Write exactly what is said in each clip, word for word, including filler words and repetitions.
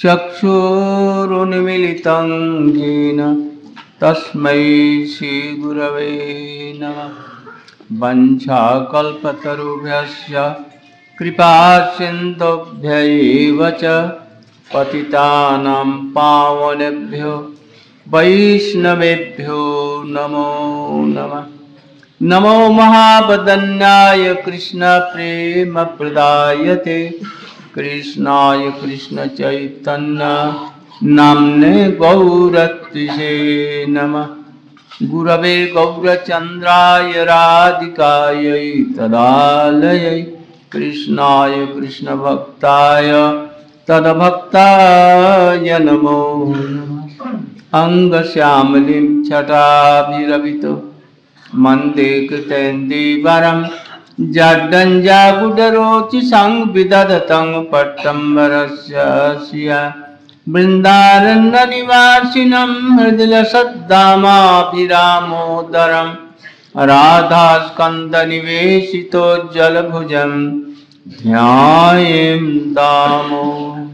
चक्षुरुन्मिलितं येन तस्मै श्रीगुरवे नमः। वंशाकल्पतरुभ्यश्च कृपासिन्धुभ्यैव च पतितानां पावनेभ्यो वैष्णवेभ्यो नमो नमः। नमो महावदन्याय कृष्णप्रेमप्रदायते कृष्णाय कृष्णचैतन्य नाम्ने गौरत्रिषे नमः। गुरवे गौरचन्द्राय राधिकायै तदालयै कृष्णाय कृष्णभक्ताय तद्भक्ताय नमो नमः। अंगश्यामलिं छटाभिरभितो मन्दे कृतेन्दीवरं जड्डञ्जागुडरोचिषं विदधतं पट्टम्बरस्य श्रिया वृन्दारण्यनिवासिनं हृदयसद्दामाभिरामोदरं राधास्कन्दनिवेशितो जलभुजं ध्यायेम दामो।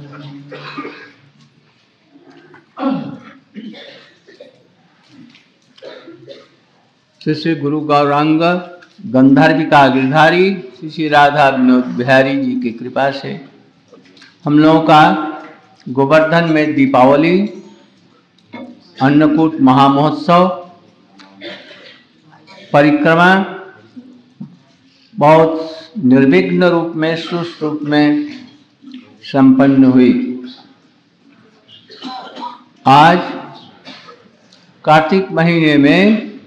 श्री श्री गुरु गौरांग गंधर्विका गिरधारी श्री श्री राधा विनोद बिहारी जी की कृपा से हम लोगों का गोवर्धन में दीपावली अन्नकूट महामहोत्सव परिक्रमा बहुत निर्विघ्न रूप में सुष्ठु रूप में संपन्न हुई। आज कार्तिक महीने में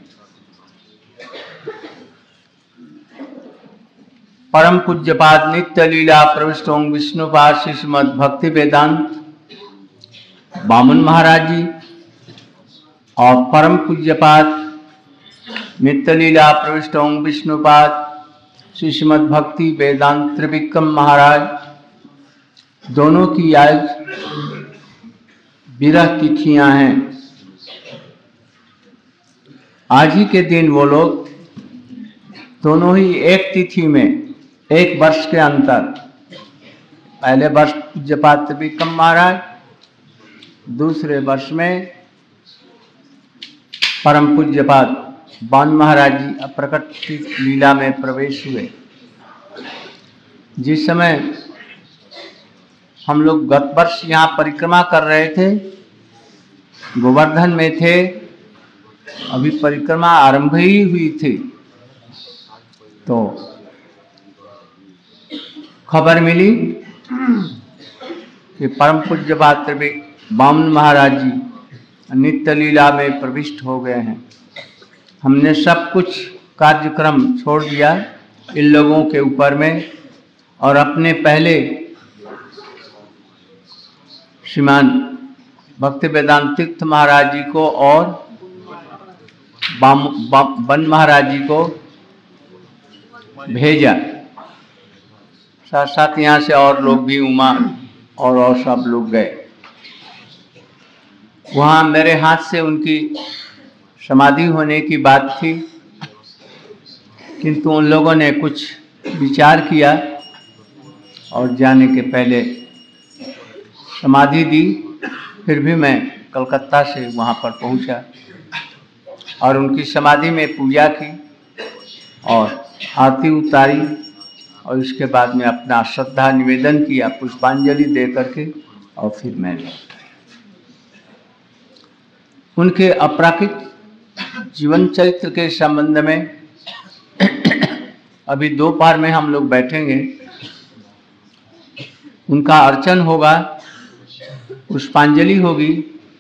परम पूज्यपाद नित्य लीला प्रविष्टों विष्णुपाद श्रीमद भक्ति वेदांत बामन महाराज जी और परम पूज्यपाद नित्य लीला प्रविष्टों विष्णुपाद श्रीमद भक्ति वेदांत त्रिविक्रम महाराज दोनों की आज विरह तिथियां हैं। आज ही के दिन वो लोग दोनों ही एक तिथि में एक वर्ष के अंतर, पहले वर्ष पूज्यपाद त्रिविक्रम महाराज, दूसरे वर्ष में परम पूज्यपाद बान महाराज जी अप्रकट लीला में प्रवेश हुए। जिस समय हम लोग गत वर्ष यहाँ परिक्रमा कर रहे थे, गोवर्धन में थे, अभी परिक्रमा आरंभ ही हुई थी, तो खबर मिली कि परम पूज्यपाद बामन महाराज जी नित्य लीला में प्रविष्ट हो गए हैं। हमने सब कुछ कार्यक्रम छोड़ दिया इन लोगों के ऊपर में और अपने पहले श्रीमान भक्ति वेदांत तीर्थ महाराज जी को और बाम, बाम, बन महाराज जी को भेजा। साथ साथ यहाँ से और लोग भी, उमा और और सब लोग गए। वहाँ मेरे हाथ से उनकी समाधि होने की बात थी, किंतु उन लोगों ने कुछ विचार किया और जाने के पहले समाधि दी। फिर भी मैं कलकत्ता से वहाँ पर पहुँचा और उनकी समाधि में पूजा की और आरती उतारी और इसके बाद में अपना श्रद्धा निवेदन किया, पुष्पांजलि दे करके, और फिर मैंने उनके अपराकृत जीवन चरित्र के संबंध में अभी दोपहर में हम लोग बैठेंगे, उनका अर्चन होगा, पुष्पांजलि होगी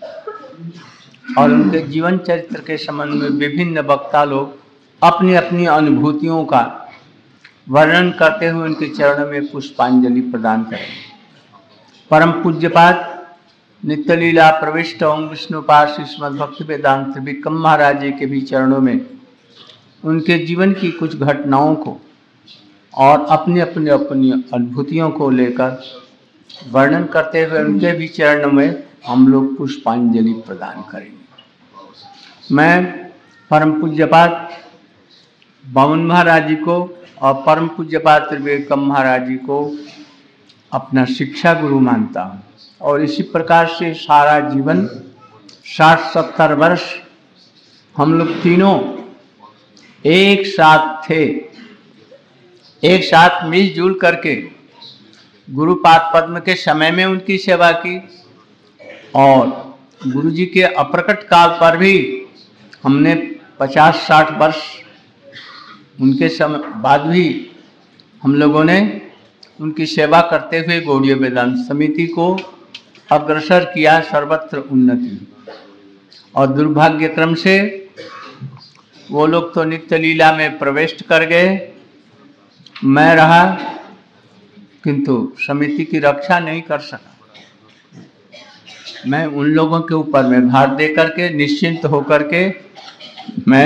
और उनके जीवन चरित्र के संबंध में विभिन्न वक्ता लोग अपनी अपनी अनुभूतियों का वर्णन करते हुए उनके चरणों में पुष्पांजलि प्रदान करेंगे। परम पूज्यपाद नित्य लीला प्रविष्ट ओम विष्णुपाद श्रीमद भक्ति वेदांत त्रिविक्रम महाराज जी के भी चरणों में उनके जीवन की कुछ घटनाओं को और अपनी अपनी अपनी अनुभूतियों को लेकर वर्णन करते हुए उनके भी चरणों में हम लोग पुष्पांजलि प्रदान करेंगे। मैं परम पूज्यपाद बामन महाराज जी को और परम पूज्यपाद त्रिविक्रम महाराज जी को अपना शिक्षा गुरु मानता हूँ। और इसी प्रकार से सारा जीवन साठ सत्तर वर्ष हम लोग तीनों एक साथ थे, एक साथ मिलजुल करके गुरुपाद पद्म के समय में उनकी सेवा की और गुरु जी के अप्रकट काल पर भी हमने पचास साठ वर्ष उनके समय बाद भी हम लोगों ने उनकी सेवा करते हुए गौड़ीय वेदांत समिति को अग्रसर किया, सर्वत्र उन्नति। और दुर्भाग्य क्रम से वो लोग तो नित्य लीला में प्रवेश कर गए, मैं रहा किंतु समिति की रक्षा नहीं कर सका। मैं उन लोगों के ऊपर में भार दे करके निश्चिंत होकर के मैं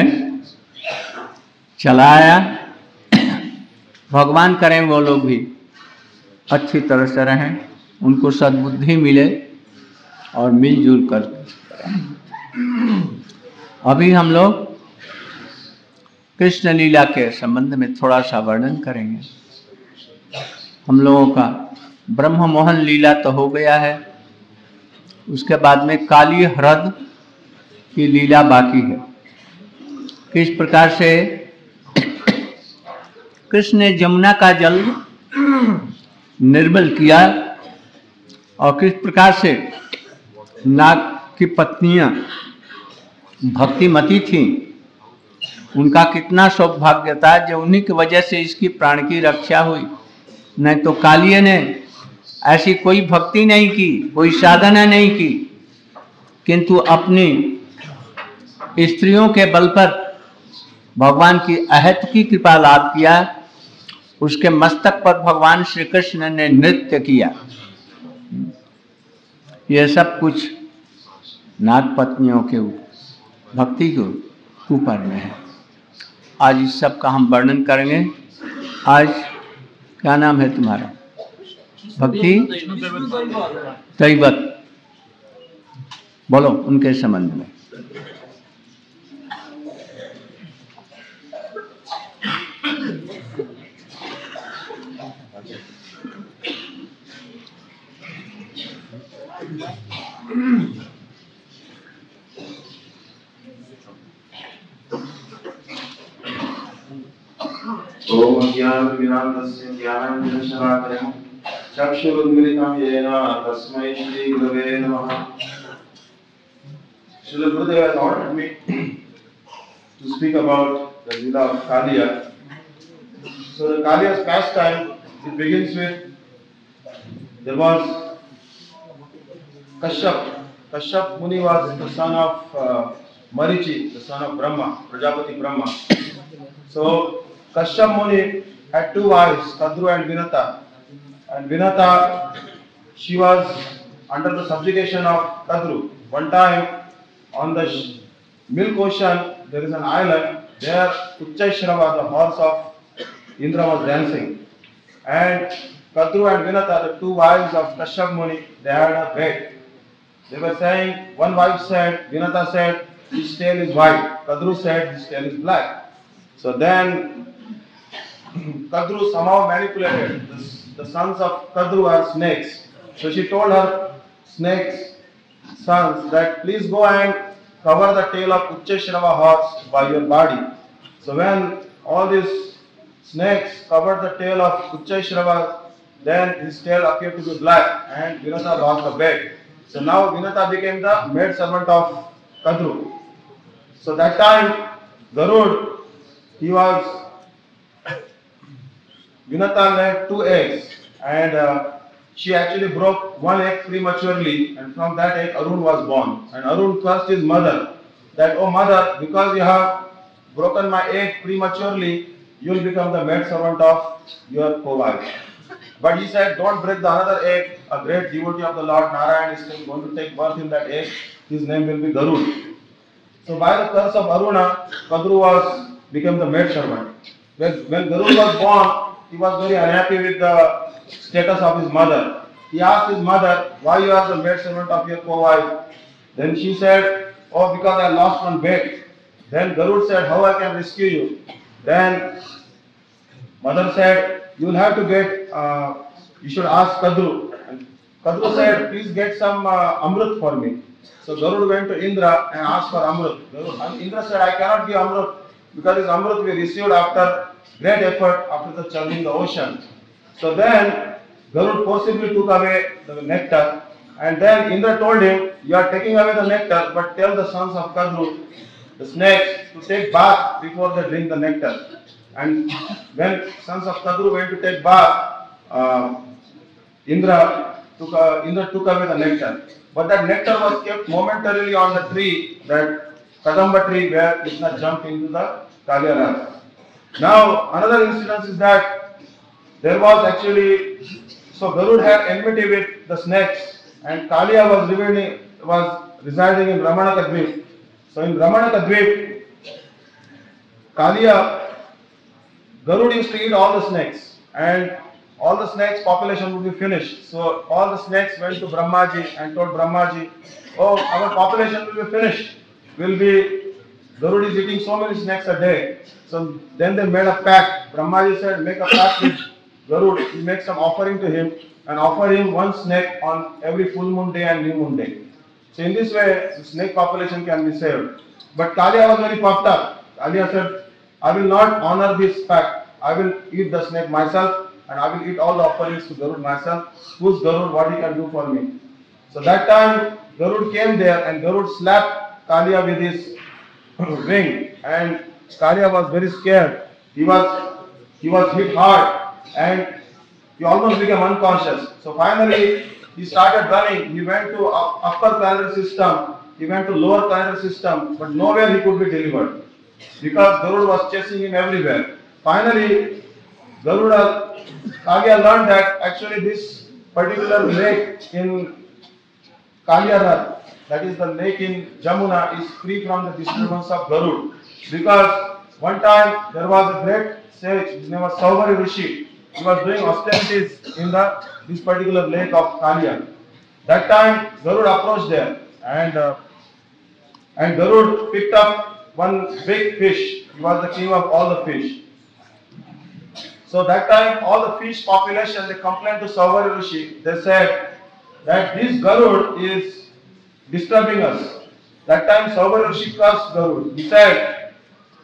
चला आया। भगवान करें वो लोग भी अच्छी तरह से रहें, उनको सद्बुद्धि मिले और मिलजुल कर। अभी हम लोग कृष्ण लीला के संबंध में थोड़ा सा वर्णन करेंगे। हम लोगों का ब्रह्म मोहन लीला तो हो गया है, उसके बाद में काली ह्रद की लीला बाकी है। किस प्रकार से कृष्ण ने जमुना का जल निर्मल किया और किस प्रकार से नाग की पत्नियां भक्तिमती थीं, उनका कितना सौभाग्य था जो उन्हीं की वजह से इसकी प्राण की रक्षा हुई। नहीं तो कालिये ने ऐसी कोई भक्ति नहीं की, कोई साधना नहीं की, किंतु अपनी स्त्रियों के बल पर भगवान की अहत की कृपा लाभ किया। उसके मस्तक पर भगवान श्री कृष्ण ने नृत्य किया। यह सब कुछ नाग पत्नियों के भक्ति के ऊपर में है। आज इस सब का हम वर्णन करेंगे। आज क्या नाम है तुम्हारा? भक्ति दैवत, बोलो उनके संबंध में। ओम ज्ञानविरामस्य ज्ञानाञ्जनशलाकया चक्षुरुन्मीलितं येन तस्मै श्री गुरवे नमः। Srila Gurudeva has ordered me to speak about the Leela of Kaliya. So the Kaliya's pastime, it begins with, there was Kashyap. Kashyap Muni was the son of uh, Marichi, the son of Brahma, Prajapati Brahma. So Kashyap Muni had two wives, Kadru and Vinata. And Vinata, she was under the subjugation of Kadru. One time on the milk ocean, there is an island. There Uchchaishrava, the horse of Indra, was dancing. And Kadru and Vinata, the two wives of Kashyap Muni, they had a bet. They were saying, one wife said, Vinata said, his tail is white. Kadru said, his tail is black. So then Kadru somehow manipulated. The, the sons of Kadru are snakes. So she told her snakes sons that please go and cover the tail of Uchchaishrava horse by your body. So when all these snakes covered the tail of Uchchaishrava, then his tail appeared to be black and Vinata lost the bet. So now Vinata became the maid servant of Kadru. So that time Garud, he was Vinata laid two eggs and uh, she actually broke one egg prematurely, and from that egg Arun was born. And Arun cursed his mother that, oh mother, because you have broken my egg prematurely, you will become the maid servant of your co-wife. But he said, don't break the another egg. A great devotee of the Lord Narayan is still going to take birth in that egg. His name will be Garud. So by the curse of Aruna, Kadru was became the maid servant. When, when Garud was born, he was very unhappy with the status of his mother. He asked his mother, why you are the maid servant of your co-wife? Then she said, oh, because I lost one bet. Then Garud said, how I can rescue you? Then mother said, you will have to get, uh, you should ask Kadru. And Kadru said, please get some uh, Amrit for me. So Garud went to Indra and asked for Amrit. And Indra said, I cannot give Amrit because this Amrit we received after great effort after the churning the ocean. So then Garud forcibly took away the nectar, and then Indra told him, you are taking away the nectar, but tell the sons of Kadru, the snakes, to take bath before they drink the nectar. And when sons of Kadru went to take bath, uh, Indra took, uh, Indra took away the nectar. But that nectar was kept momentarily on the tree, that Kadamba tree where Krishna jumped into the Kaliya. Now, another incident is that there was actually, so Garud had enmity with the snakes, and Kaliya was residing, was residing in Ramanaka Dweep. So in Ramanaka Dweep, Kaliya, Garud used to eat all the snakes, and all the snakes population would be finished. So all the snakes went to Brahmaji and told Brahmaji, oh, our population will be finished. Will be, Garud is eating so many snakes a day. So then they made a pact. Brahmaji said, make a pact with Garud. You make some offering to him and offer him one snake on every full moon day and new moon day. So in this way, the snake population can be saved. But Kaliya was very puffed up. Kaliya said, I will not honor this pact. I will eat the snake myself, and I will eat all the offerings to Garud myself. Who's Garud? What he can do for me? So that time, Garud came there, and Garud slapped Kaliya with his wing, and Kaliya was very scared. He was he was hit hard, and he almost became unconscious. So finally, he started running. He went to upper planetary system. He went to lower planetary system, but nowhere he could be delivered because Garud was chasing him everywhere. Finally, Garuda, Kaliya learned that actually this particular lake in Kaliya, that is the lake in Jamuna, is free from the disturbance of Garud. Because one time there was a great sage, his name was Sauvari Rishi. He was doing austerities in the this particular lake of Kaliya. That time Garud approached there, and uh, and Garud picked up one big fish. He was the king of all the fish. So that time all the fish population, they complained to Sauvari Rishi. They said that this Garud is disturbing us. That time Sauvari Rishi cursed Garud. He said,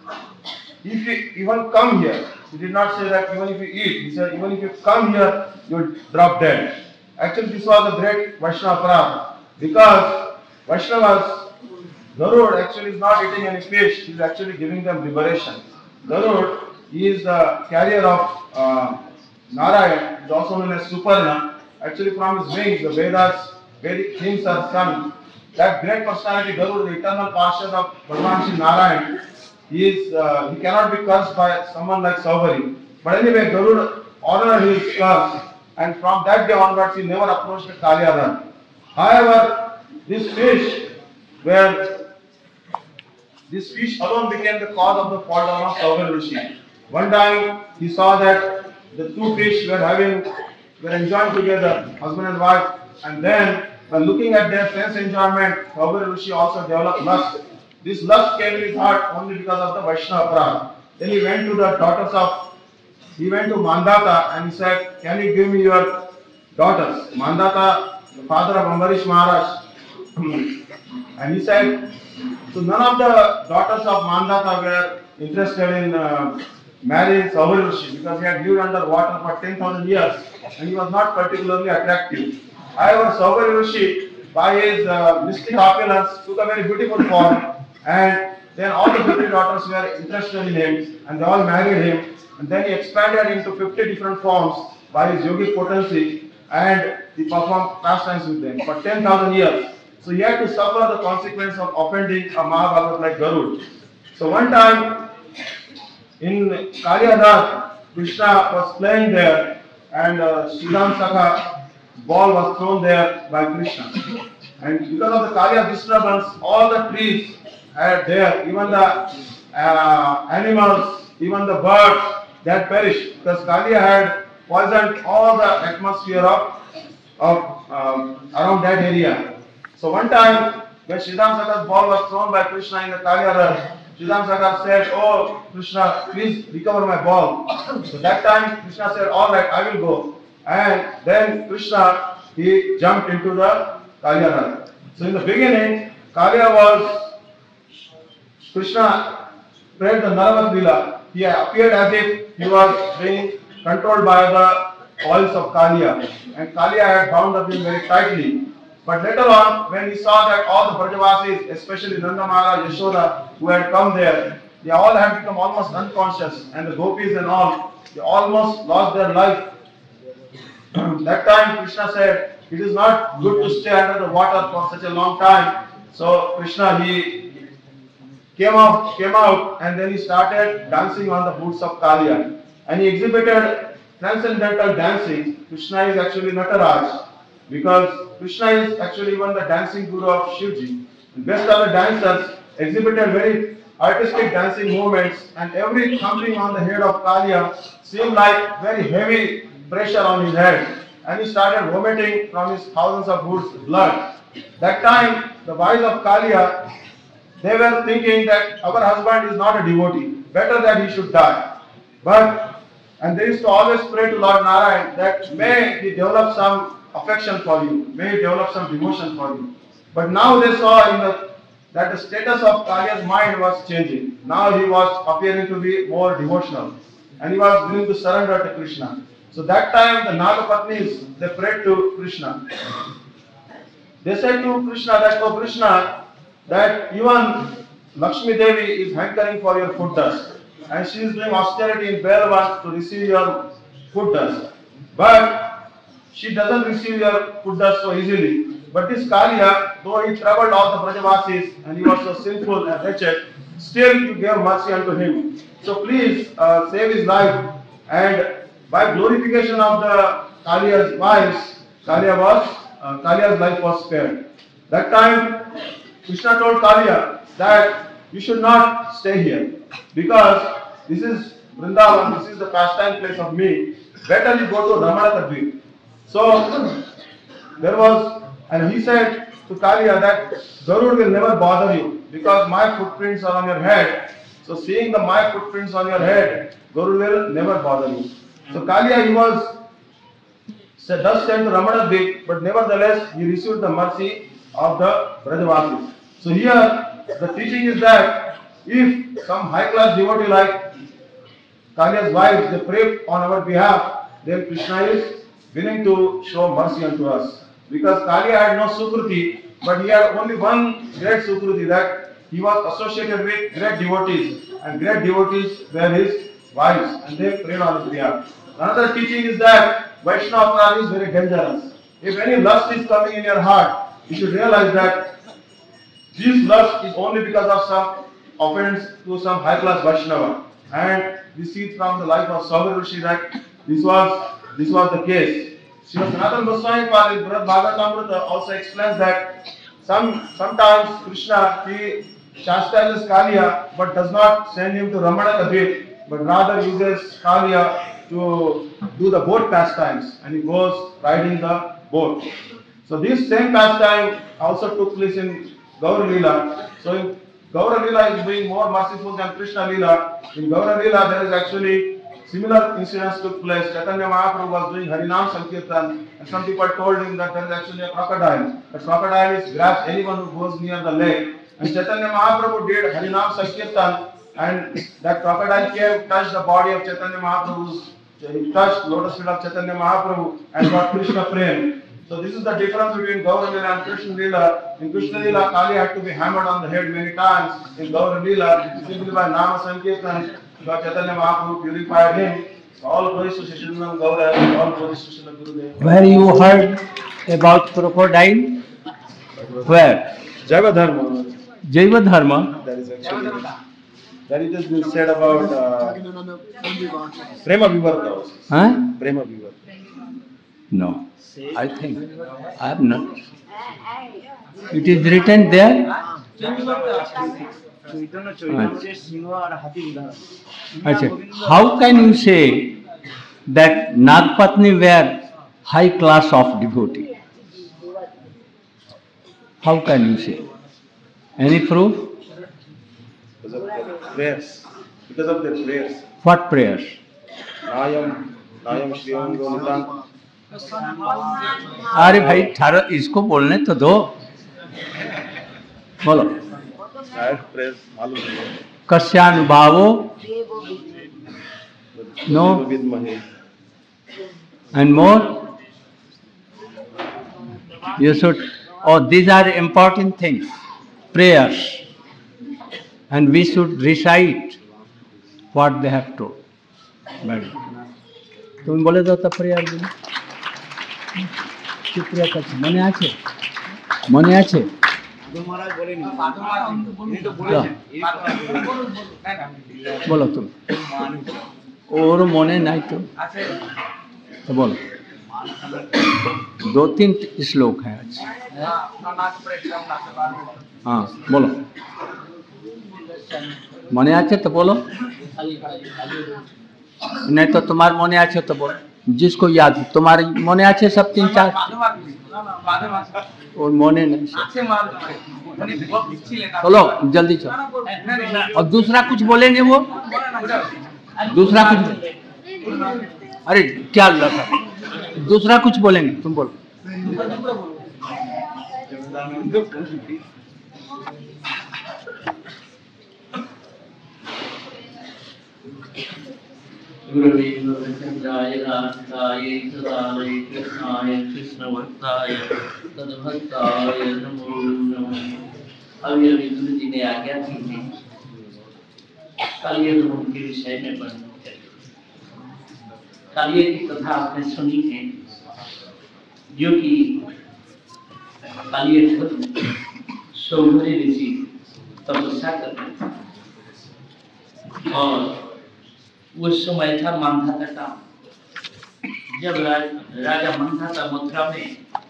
if you even come here, he did not say that even if you eat, he said even if you come here, you will drop dead. Actually this was a great Vaishnava parad, because Vaishnavas, Garud actually is not eating any fish, he is actually giving them liberation. Garud, he is the carrier of uh, Narayan, is also known as Suparna. Actually from his wings, the Vedas, Vedic things are sung. That great personality, Garud, the eternal Parshad of Bhagavan Shri Narayan, he, is, uh, he cannot be cursed by someone like Sauvari. But anyway, Garud honored his curse, and from that day onwards, he never approached the Kaliya. However, this fish, where this fish alone became the cause of the fall down of Sauvari Rishi. One time, he saw that the two fish were having, were enjoying together, husband and wife, and then, when looking at their sense enjoyment, Sauvari Rishi also developed lust. This lust came in his heart only because of the Vaishnava parad. Then he went to the daughters of, he went to Mandata and he said, can you give me your daughters? Mandata, the father of Ambarish Maharaj. And he said, so none of the daughters of Mandata were interested in uh, marrying Sauvari Rishi because he had lived under water for ten thousand years and he was not particularly attractive. However, Sauvari Rishi, by his uh, mystic opulence, took a very beautiful form, and then all the fifty daughters were interested in him, and they all married him, and then he expanded into fifty different forms by his yogic potency, and he performed pastimes with them for ten thousand years. So he had to suffer the consequence of offending a Mahabhagat like Garud. So one time, in Kaliya, Krishna was playing there, and uh, Sridham Sakha ball was thrown there by Krishna. And because of the Kaliya disturbance, all the trees are there, even the uh, animals, even the birds, they had perished because Kaliya had poisoned all the atmosphere of, of um, around that area. So one time, when Sridham Sakha's ball was thrown by Krishna in the Kaliya, Sridham Sakha said, oh Krishna, please recover my ball. So that time Krishna said, all right, I will go. And then Krishna, he he jumped into the Kaliya Nada. So in the beginning, Kaliya was, Krishna prayed the Naravat Lila. He appeared as if he was being controlled by the oils of Kaliya. And Kaliya had bound up him very tightly. But later on, when he saw that all the Brajavasis, especially Nandamara, Yashoda, who had come there, they all had become almost unconscious, and the gopis and all, they almost lost their life. That time Krishna said, it is not good to stay under the water for such a long time. So Krishna, he came out, came out and then he started dancing on the boots of Kaliya. And he exhibited transcendental dancing. Krishna is actually Nataraj, because Krishna is actually even the dancing guru of Shivji. The best of the dancers exhibited very artistic dancing movements, and every thumping on the head of Kaliya seemed like very heavy pressure on his head. And he started vomiting from his thousands of boots blood. That time, the wives of Kaliya, they were thinking that our husband is not a devotee, better that he should die. But, and they used to always pray to Lord Narayan that may he develop some affection for you, may he develop some devotion for you. But now they saw in the, that the status of Kaliya's mind was changing. Now he was appearing to be more devotional, and he was willing to surrender to Krishna. So that time the Nagapatnis, they prayed to Krishna. They said to Krishna that, oh Krishna, that even Lakshmi Devi is hankering for your food dust, and she is doing austerity in Belavan to receive your food dust. But she doesn't receive your food dust so easily. But this Kaliya, though he troubled all the Brajavasis and he was so sinful and wretched, still you gave mercy unto him. So please uh, save his life. And by glorification of the Kaliya's wives, Kaliya was, uh, Kaliya's life was spared. That time, Krishna told Kaliya that you should not stay here, because this is Vrindavan, this is the pastime place of me. Better you go to Ramanatadvip. So there was, and he said to Kaliya that Garud will never bother you, because my footprints are on your head. So seeing the my footprints on your head, Garud will never bother you. So Kaliya, he was said, thus sent to Ramanatadvip, but nevertheless he received the mercy of the Brajavasis. So here the teaching is that if some high class devotee like Kaliya's wives, they pray on our behalf, then Krishna is willing to show mercy unto us. Because Kaliya had no Sukruti, but he had only one great Sukruti, that he was associated with great devotees, and great devotees were his wives, and they prayed on his behalf. Another teaching is that Vaishnava Prana is very dangerous. If any lust is coming in your heart, you should realize that this lust is only because of some offense to some high class Vaishnava. And we see from the life of Saubhir Rishi that this was this was the case. Srimad Sanatana Goswami Pad in Brihad Bhagavatamrita also explains that some sometimes Krishna, he chastises Kaliya but does not send him to Ramanatadvip, but rather uses Kaliya to do the boat pastimes, and he goes riding the boat. So this same pastime also took place in Gaura Leela. So in Gaura Leela is being more merciful than Krishna Leela. In Gaura Leela there is actually similar incidents took place. Chaitanya Mahaprabhu was doing Harinam Sankirtan, and some people told him that there is actually a crocodile. The crocodile is grabs anyone who goes near the lake. And Chaitanya Mahaprabhu did Harinam Sankirtan, and that crocodile came, touched the body of Chaitanya Mahaprabhu's, he touched lotus feet of Chaitanya Mahaprabhu and got Krishna prem. So this is the difference between Gaura Leela and Krishna Leela. In Krishna Leela, Kaliya had to be hammered on the head many times. In Gaura Leela, simply by Nama Sankirtan, God Chaitanya Mahaprabhu purified him. So all praise to Shishrinam Gaura, all praise to Srila Gurudev. Where you heard about crocodile? Where? Jaiva Dharma. Jaiva Dharma. That is actually, that it has been said about uh, Prema Vivarta. Huh? Prema Vivarta. No, I think I have not. It is written there. Achha. How can you say that Nagpatni were high class of devotee? How can you say? Any proof? Because of their prayers. Because of their prayers. What prayers? Nayam, Nayam Shriyam Gonitam. अरे भाई ठारो इसको बोलने तो दो, बोलो। कस्यानुभावो no and more you should, oh these are important things, prayers, and we should recite what they have told. Very good. তুমি বলে দাও তো প্রেয়ার গুলো কি প্রেয়ার করছো, মনে আছে? মনে আছে? বলো তুমি, ওর মনে নাই তো तो बोलो। दो तीन श्लोक है आज। हाँ बोलो, मने आचे तो बोलो, नहीं तो तुम्हारे मने आचे तो बोलो, जिसको याद है। तुम्हारे मने आचे सब तीन चार, और मने नहीं। चलो जल्दी चलो। और दूसरा कुछ बोले नहीं वो, दूसरा कुछ, अरे क्या लगा, दूसरा कुछ बोलेंगे, तुम बोलो। अभी अभी गुरु जी ने आज्ञा की है कालिय के विषय में वर्णन करें। कालिय की कथा आपने सुनी है, जो कि कालिय सौभरी ऋषि तपस्या करते थे, और उस समय था मांधाता का, जब राज, राजा मांधाता मथुरा में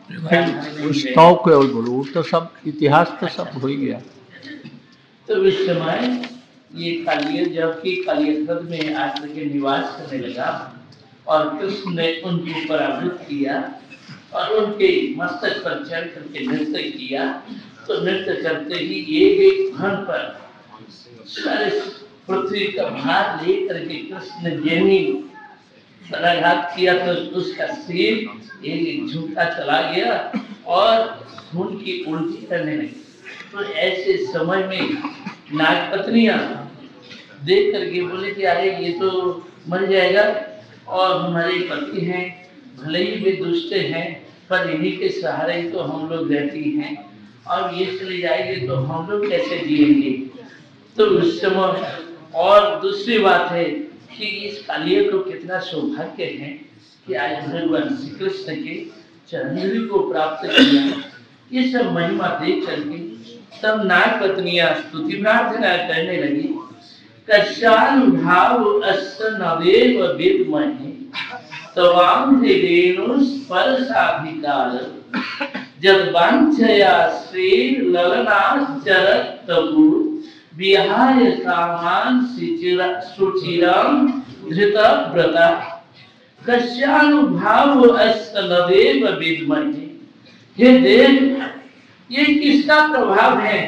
उसका केवल बोलो, वो तो सब इतिहास तो सब हो ही गया। तो उस समय ये कालिय जब की कालिय में आकर के निवास करने लगा, और कृष्ण ने उनको पराभूत किया और उनके मस्तक पर चढ़ करके नृत्य किया। तो नृत्य करते ही एक एक क्षण पर सारे पृथ्वी का भार लेकर के कृष्ण ने जमीन पर आघात किया, तो उसका सिर एक एक झुका चला गया और खून की उल्टी करने लगी। तो ऐसे समय में नागपत्नियां देख करके बोले कि अरे ये तो मर जाएगा, और हमारे पति हैं, भले ही वे दुष्ट हैं, पर इन्हीं के सहारे तो हम लोग रहती हैं, और ये चले जाएंगे तो हम लोग कैसे जिएंगे। तो उस समय, और दूसरी बात है कि इस कालिय को कितना सौभाग्य है कि आज भगवान श्री कृष्ण के चरण को प्राप्त किया। ये सब महिमा देख करके तब नाग पत्नियां स्तुति प्रार्थना करने लगी। कस्यानुभाव अस्य नवेव विद्महे तवां देवेनु स्पर्शाधिकार जद वाञ्छया श्री ललनाचरत तबु विहाय कामान सुचिरं धृतव्रता। कस्यानुभाव अस्य नवेव विद्महे। हे देव, ये किसका प्रभाव है,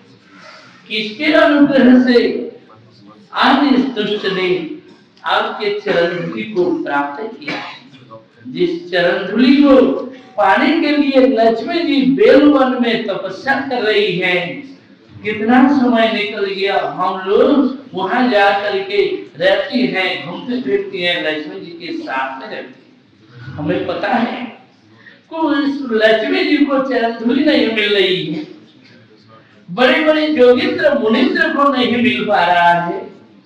किसके अनुग्रह से आज इस दुष्ट ने आपके चरण धूलि को प्राप्त किया। जिस चरण धूलि को पाने के लिए लक्ष्मी जी बेलवन में तपस्या कर रही हैं, कितना समय निकल गया, हम लोग वहां जा करके रहती हैं, घूमते फिरती हैं, लक्ष्मी जी के साथ में रहती हैं। हमें पता है को इस लक्ष्मी जी को चरण धूलि नहीं मिल रही है, बड़े बड़े योगिंद्र मुनिंद्र को नहीं मिल पा रहा है।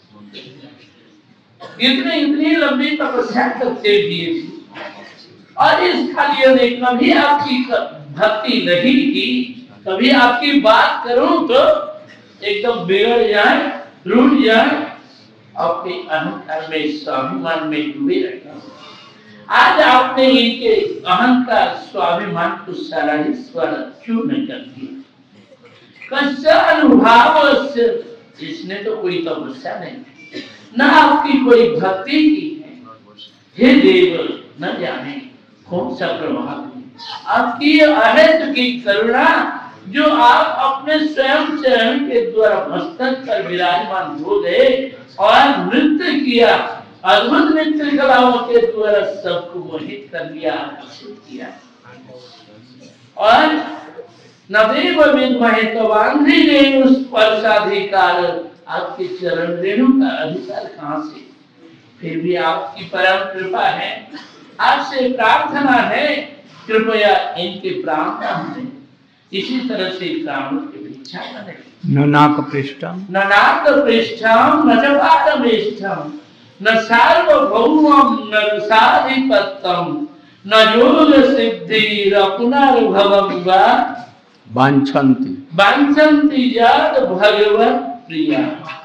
इतने इतनी लंबी तपस्या करते हुए भी, और इस कालिय ने कभी आपकी भक्ति नहीं की। कभी आपकी बात करूं तो एकदम बिगड़ जाए, रूठ जाए, अपने अहंकार में, स्वाभिमान में डूबे रहता। आज आपने इनके अहंकार स्वाभिमान को सारा ही चूर्ण कर दिया। कस्या अनुभाव से, इसने तो कोई तपस्या नहीं, न आपकी कोई भक्ति की है। हे देव, न जाने कौन सा प्रभाव आपकी अनंत की करुणा, जो आप अपने स्वयं चरण के द्वारा मस्तक पर विराजमान हो गए और नृत्य किया, अद्भुत नृत्य कलाओं के द्वारा सबको मोहित कर लिया, आकर्षित किया। और नदेव विद्महे तवांधी रेणु स्पर्शाधिकार, आपके चरण रेणु का अधिकार कहां से? फिर भी आपकी परम कृपा है, आपसे प्रार्थना है, कृपया इनके प्राण दान दें। इसी तरह से प्राणों की भिक्षा करें। न नाक पृष्ठम न नाक पृष्ठम न च पादमेष्ठम न सार्वभौमम न रसाधिपत्यम न योग सिद्धि पुनर्भवम वा वांछन्ति वांछन्ति यद भगवत प्रिया।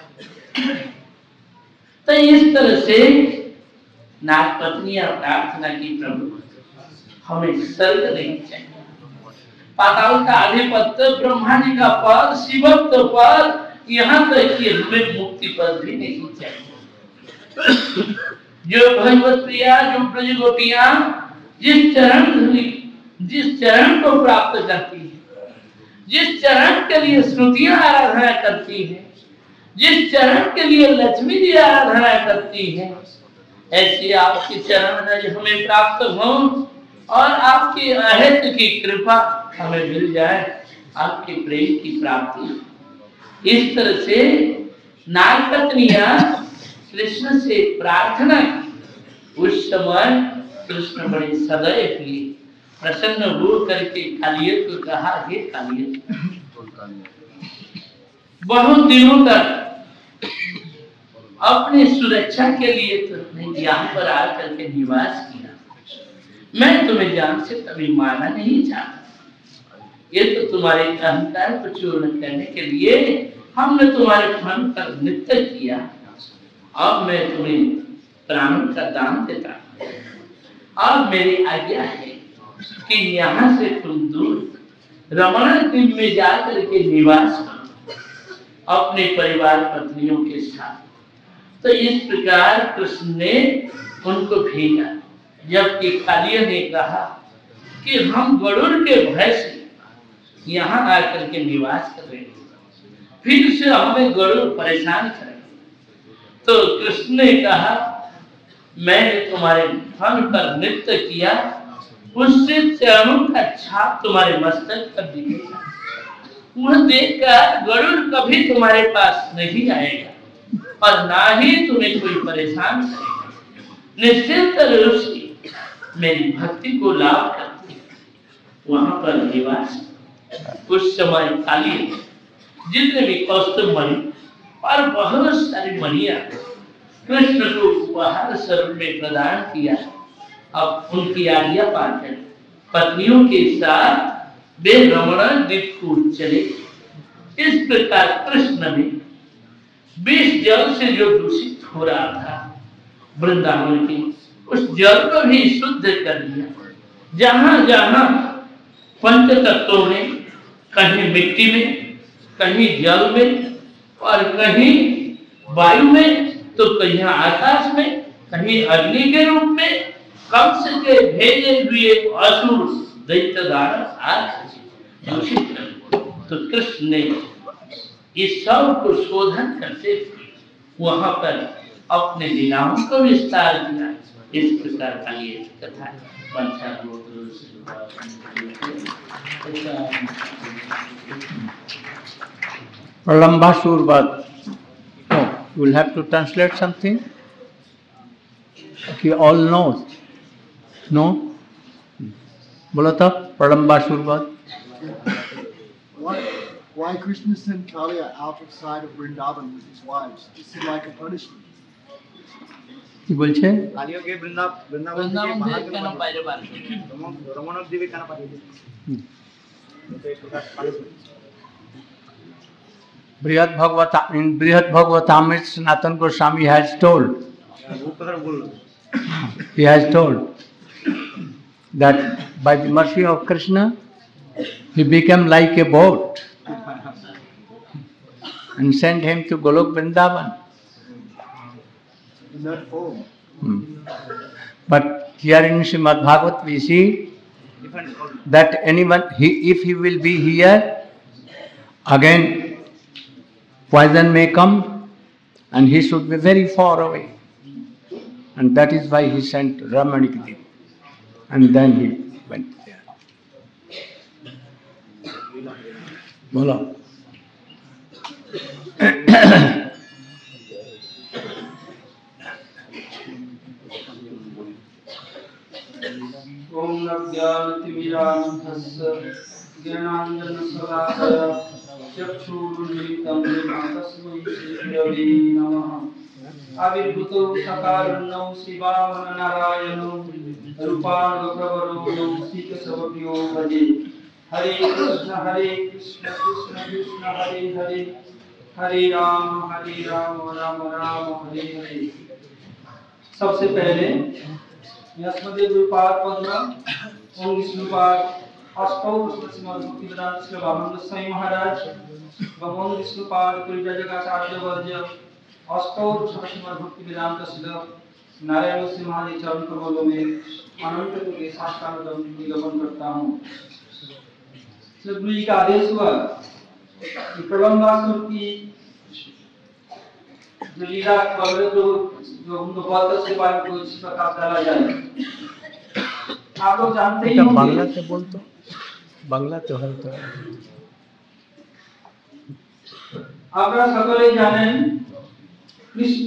तो इस तरह से नाग पत्नियां प्रार्थना की, प्रभु हमें स्वर्ग नहीं चाहिए, पाताल का आधिपत्य, ब्रह्मा जी का पद, शिवत्व पद, यहाँ तक कि हमें मुक्ति पद भी नहीं चाहिए। जो भगवत प्रिया, जो ब्रज गोपियां जिस चरण धुली, जिस चरण को प्राप्त करती है, जिस चरण के लिए श्रुतियां आराधना करती है, जिस चरण के लिए लक्ष्मी जी आराधना करती है, ऐसे आपके चरण रज हमें प्राप्त हो और आपकी अहित की कृपा हमें मिल जाए, आपके प्रेम की प्राप्ति। इस तरह से नाग पत्नियां कृष्ण से प्रार्थना की। उस समय कृष्ण बड़े सदैव हुए, प्रसन्न हो करके कालिय को कहा, हे कालिय, बहुत दिनों तक अपनी सुरक्षा के लिए तुमने यहाँ पर आकर के निवास किया, मैं तुम्हें जान से कभी मारना नहीं चाहता। ये तो तुम्हारे अहंकार को चूर्ण करने के लिए हमने तुम्हारे फन पर नृत्य किया। अब मैं तुम्हें प्राणों का दान देता हूं। अब मेरी आज्ञा है कि यहाँ से तुम दूर रमण द्वीप में जाकर के निवास करो अपने परिवार पत्नियों के साथ। तो इस प्रकार कृष्ण ने उनको भेजा, जबकि कालिय ने कहा कि हम गरुड़ के भय से यहाँ आकर के निवास कर रहे हैं, फिर से हमें गरुड़ परेशान करें। तो कृष्ण ने कहा, मैंने तुम्हारे फन पर नृत्य किया, उससे चरणों का छाप तुम्हारे मस्तक पर दिखेगा। वह देखकर गरुड़ कभी तुम्हारे पास नहीं आएगा और ना ही तुम्हें कोई परेशान करेगा। निश्चित रूप से मेरी भक्ति को लाभ करते वहां पर निवास। उस समय काली जितने भी कौस्तुभ मणि और बहुत सारी मणियां कृष्ण को उपहार स्वरूप में प्रदान किया। अब उनकी आज्ञा पाकर पत्नियों के साथ वे रमण द्वीप को चले। इस प्रकार कृष्ण ने विष जल से जो दूषित हो रहा था वृंदावन के, उस जल को भी शुद्ध कर दिया। जहां जहां पंच तत्वों में, कहीं मिट्टी में, कहीं जल में और कहीं वायु में, तो कहीं आकाश में, कहीं अग्नि के रूप में कंस के भेजे हुए असुर दैत्य द्वारा दूषित कर। तो कृष्ण ने इस सब को शोधन करते वहां पर अपने लीलाओं को विस्तार किया। इस प्रकार का ये कथा है। Pralambasur Vad. Oh, you will have to translate something? Okay, all knows. No? बोलो तो Pralambasur Vad. Why, why Krishna sent Kaliya out of sight of Vrindavan with his wives? This is like a punishment. কি বলছে? কালিয়কে বৃন্দা বৃন্দাবন থেকে বাহার কেন বাইরে বার করলেন? রমণ দ্বীপে কেন পাঠিয়ে দিলেন? এটা একটু পানিশমেন্ট। बृहद भगवत in बृहद भगवतामृत Sanatana Goswami has told, he has told that by the mercy of Krishna he became like a boat and sent him to Golok Vrindavan. In that form. Hmm. But here in Srimad Bhagavat we see that anyone, he, if he will be here, again poison may come and he should be very far away. and that is why he sent Ramanikdev, and then he went there. Bola. Om Nagyanatimirandhasya Jnananjanasalakaya Chakshurunmilitam Yena Tasmai Shri Namaha Avirbhuto Sakaranau Sivamana Narayanau Rupanga Pravarodau Sikasavabhyo Bhaje Hare Krishna Hare Krishna Krishna Krishna Hare Hare Hare Rama Hare Rama Rama Rama Hare Hare। सबसे पहले यस्मदेवपाद पद्मा ओम विष्णुपाद अष्टौ श्रीमद् भक्तिवेदांत श्री रामानंद स्वामी महाराज व ओम विष्णुपाद परिव्राजकाचार्य वर्य अष्टौ श्रीमद् भक्तिवेदांत श्री नारायण श्री महादेव चरण कमलों में अनंत के साष्टांग दंड निगमन करता हूँ। श्री गुरु जी का आदेश हुआ कि प्रबंधासुर की जो लीला कमरे जो जो उनको बहुत से पाए को इस प्रकार डाला जाए। आप लोग जानते ही होंगे बांग्ला से बोल तो बांग्ला तो है तो আপনারা সকলেই জানেন কৃষ্ণ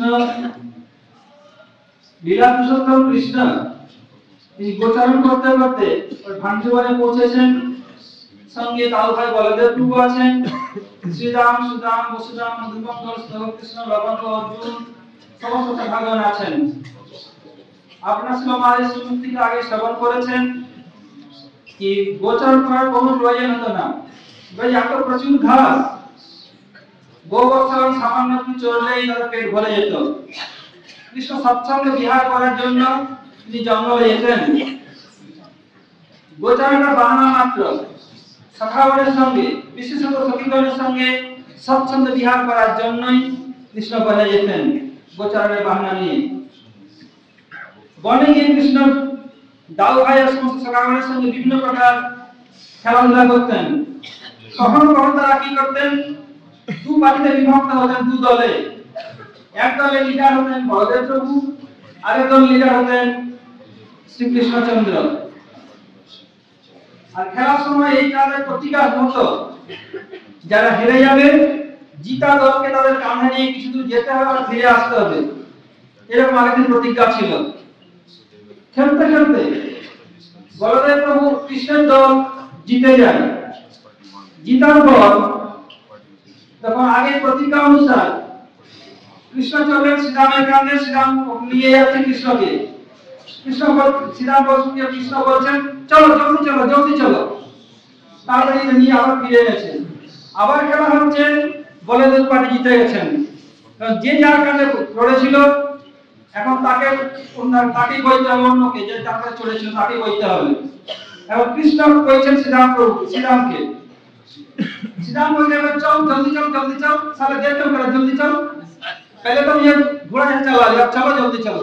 লীলা পুরুষোত্তম কৃষ্ণ তিনি গোচারণ করতে করতে ওই ভাঞ্জবনে পৌঁছেছেন। সঙ্গে তাও ভাই বলদেব প্রভু আছেন, শ্রীরাম সুদাম বসুদাম মধুমঙ্গল কৃষ্ণ লবণ অর্জুন সমস্ত ভাগবান আছেন। আপনারা সব আমাদের শ্রীমুক্তিকে আগে শ্রবণ করেছেন कि गोचरण করার কোনো প্রয়োজন হতো না। ভাই এত প্রচুর ঘাস গোবর্ষণ সামান্য একটু চড়লেই তাদের পেট ভরে যেত। কৃষ্ণ সৎসঙ্গে বিহার করার জন্য তিনি জঙ্গলে যেতেন। গোচরণের বাহানা মাত্র সখাগণের সঙ্গে বিশেষত সখীগণের সঙ্গে সৎসঙ্গে বিহার করার জন্যই কৃষ্ণ বনে যেতেন গোচরণের বাহানা নিয়ে। বনে গিয়ে কৃষ্ণ দাউ ভাই আর সমস্ত সখাগণের সঙ্গে বিভিন্ন প্রকার খেলাধুলা করতেন। কখনো কখনো তারা কি করতেন, দু পার্টিতে বিভক্ত হতেন দু দলে। এক দলে লিডার হতেন বলদেব প্রভু, আরেক দল লিডার হতেন শ্রীকৃষ্ণচন্দ্র। আর খেলার সময় এই তাদের প্রতিকার হতো, যারা হেরে যাবে জিতা দলকে তাদের কাঁধে নিয়ে কিছু দূর যেতে হবে আর ফিরে আসতে হবে, এরকম আগের প্রতিজ্ঞা ছিল। খেলতে খেলতে বলদেব প্রভু কৃষ্ণের দল জিতে যায়। জিতার পর তখন আগের প্রতিজ্ঞা অনুসার কৃষ্ণ চললেন শ্রীরামের কাঁধে, শ্রীরাম নিয়ে যাচ্ছে কৃষ্ণকে। কৃষ্ণ শ্রীরাম বলছেন, কৃষ্ণ বলছেন চলো জলদি চলো জলদি চলো, তাড়াতাড়ি নিয়ে আবার ফিরে গেছেন। আবার খেলা হচ্ছে, বলদেব পার্টি জিতে গেছেন। যে যার কাঁধে চড়েছিল এখন তাকে তাকে বইতে হবে, অন্যকে যে যার কাঁধে চড়েছিল তাকে বইতে হবে। এখন কৃষ্ণ বলছেন শ্রীরাম প্রভু শ্রীরামকে, श्रीराम बोलते हैं चल जल्दी चल जल्दी चल, साले देर क्यों कर रहा, जल्दी चल, पहले तो ये घोड़ा यहाँ चला लिया, चलो जल्दी चलो।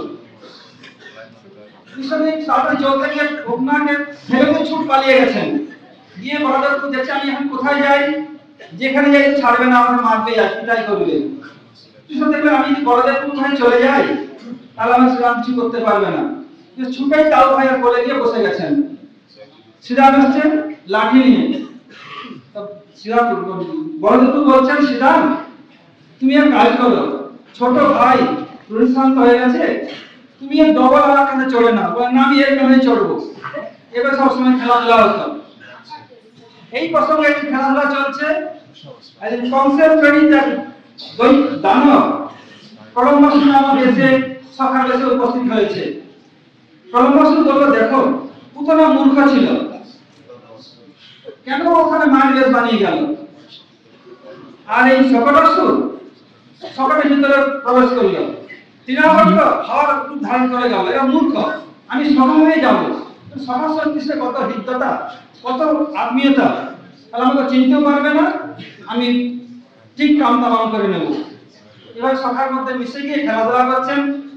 कृष्ण ने सारे जोते के घुमना के खेले में छूट पालिए गए थे। ये बलदेव को जैसे हम यहाँ कोথায় যাই, যেখানে যাই ছাড়বে না, আমরা মারবে আর পিটাই করবে। কৃষ্ণ দেখলে আমি যদি বলদেব কোথায় চলে যাই তাহলে আমি শ্রীরাম কিছু করতে পারবে না। যে ছুটেই তাও ভাই আর বলে গিয়ে বসে গেছেন। শ্রীরাম আসছেন লাঠি নিয়ে। শ্রীরাম বলদেব বলছেন শ্রীরাম তুমি এক কাজ করো, ছোট ভাই পরিশ্রান্ত হয়ে গেছে, তুমি এক ডবল আমার কাছে চড়ে না, বলে না আমি এর কাছে চড়বো। এবার সবসময় খেলাধুলা হতো। এই প্রসঙ্গে খেলাধুলা চলছে। কংসের শ্রেণীতে ওই দানব প্রলম্বাসুর নামক এসে সখার এসে উপস্থিত হয়েছে। প্রলম্বাসুর বলল দেখো পুতনা মূর্খ ছিল, কেন ওখানে মায়ের বেশ বানিয়ে গেল। আর এই সকটাসুর সকটের ভিতরে প্রবেশ করল, তৃণাবর্ত হাওয়ার রূপ ধারণ করে গেল। এরা মূর্খ, আমি সভা হয়ে যাবো। সভাসদ কৃষ্ণের কত হৃদ্যতা, কত আত্মীয়তা, তাহলে আমাকে চিনতেও পারবে না, আমি ঠিক কাম তামাম করে নেব। এবার সখার মধ্যে মিশে গিয়ে খেলাধুলা করছেন।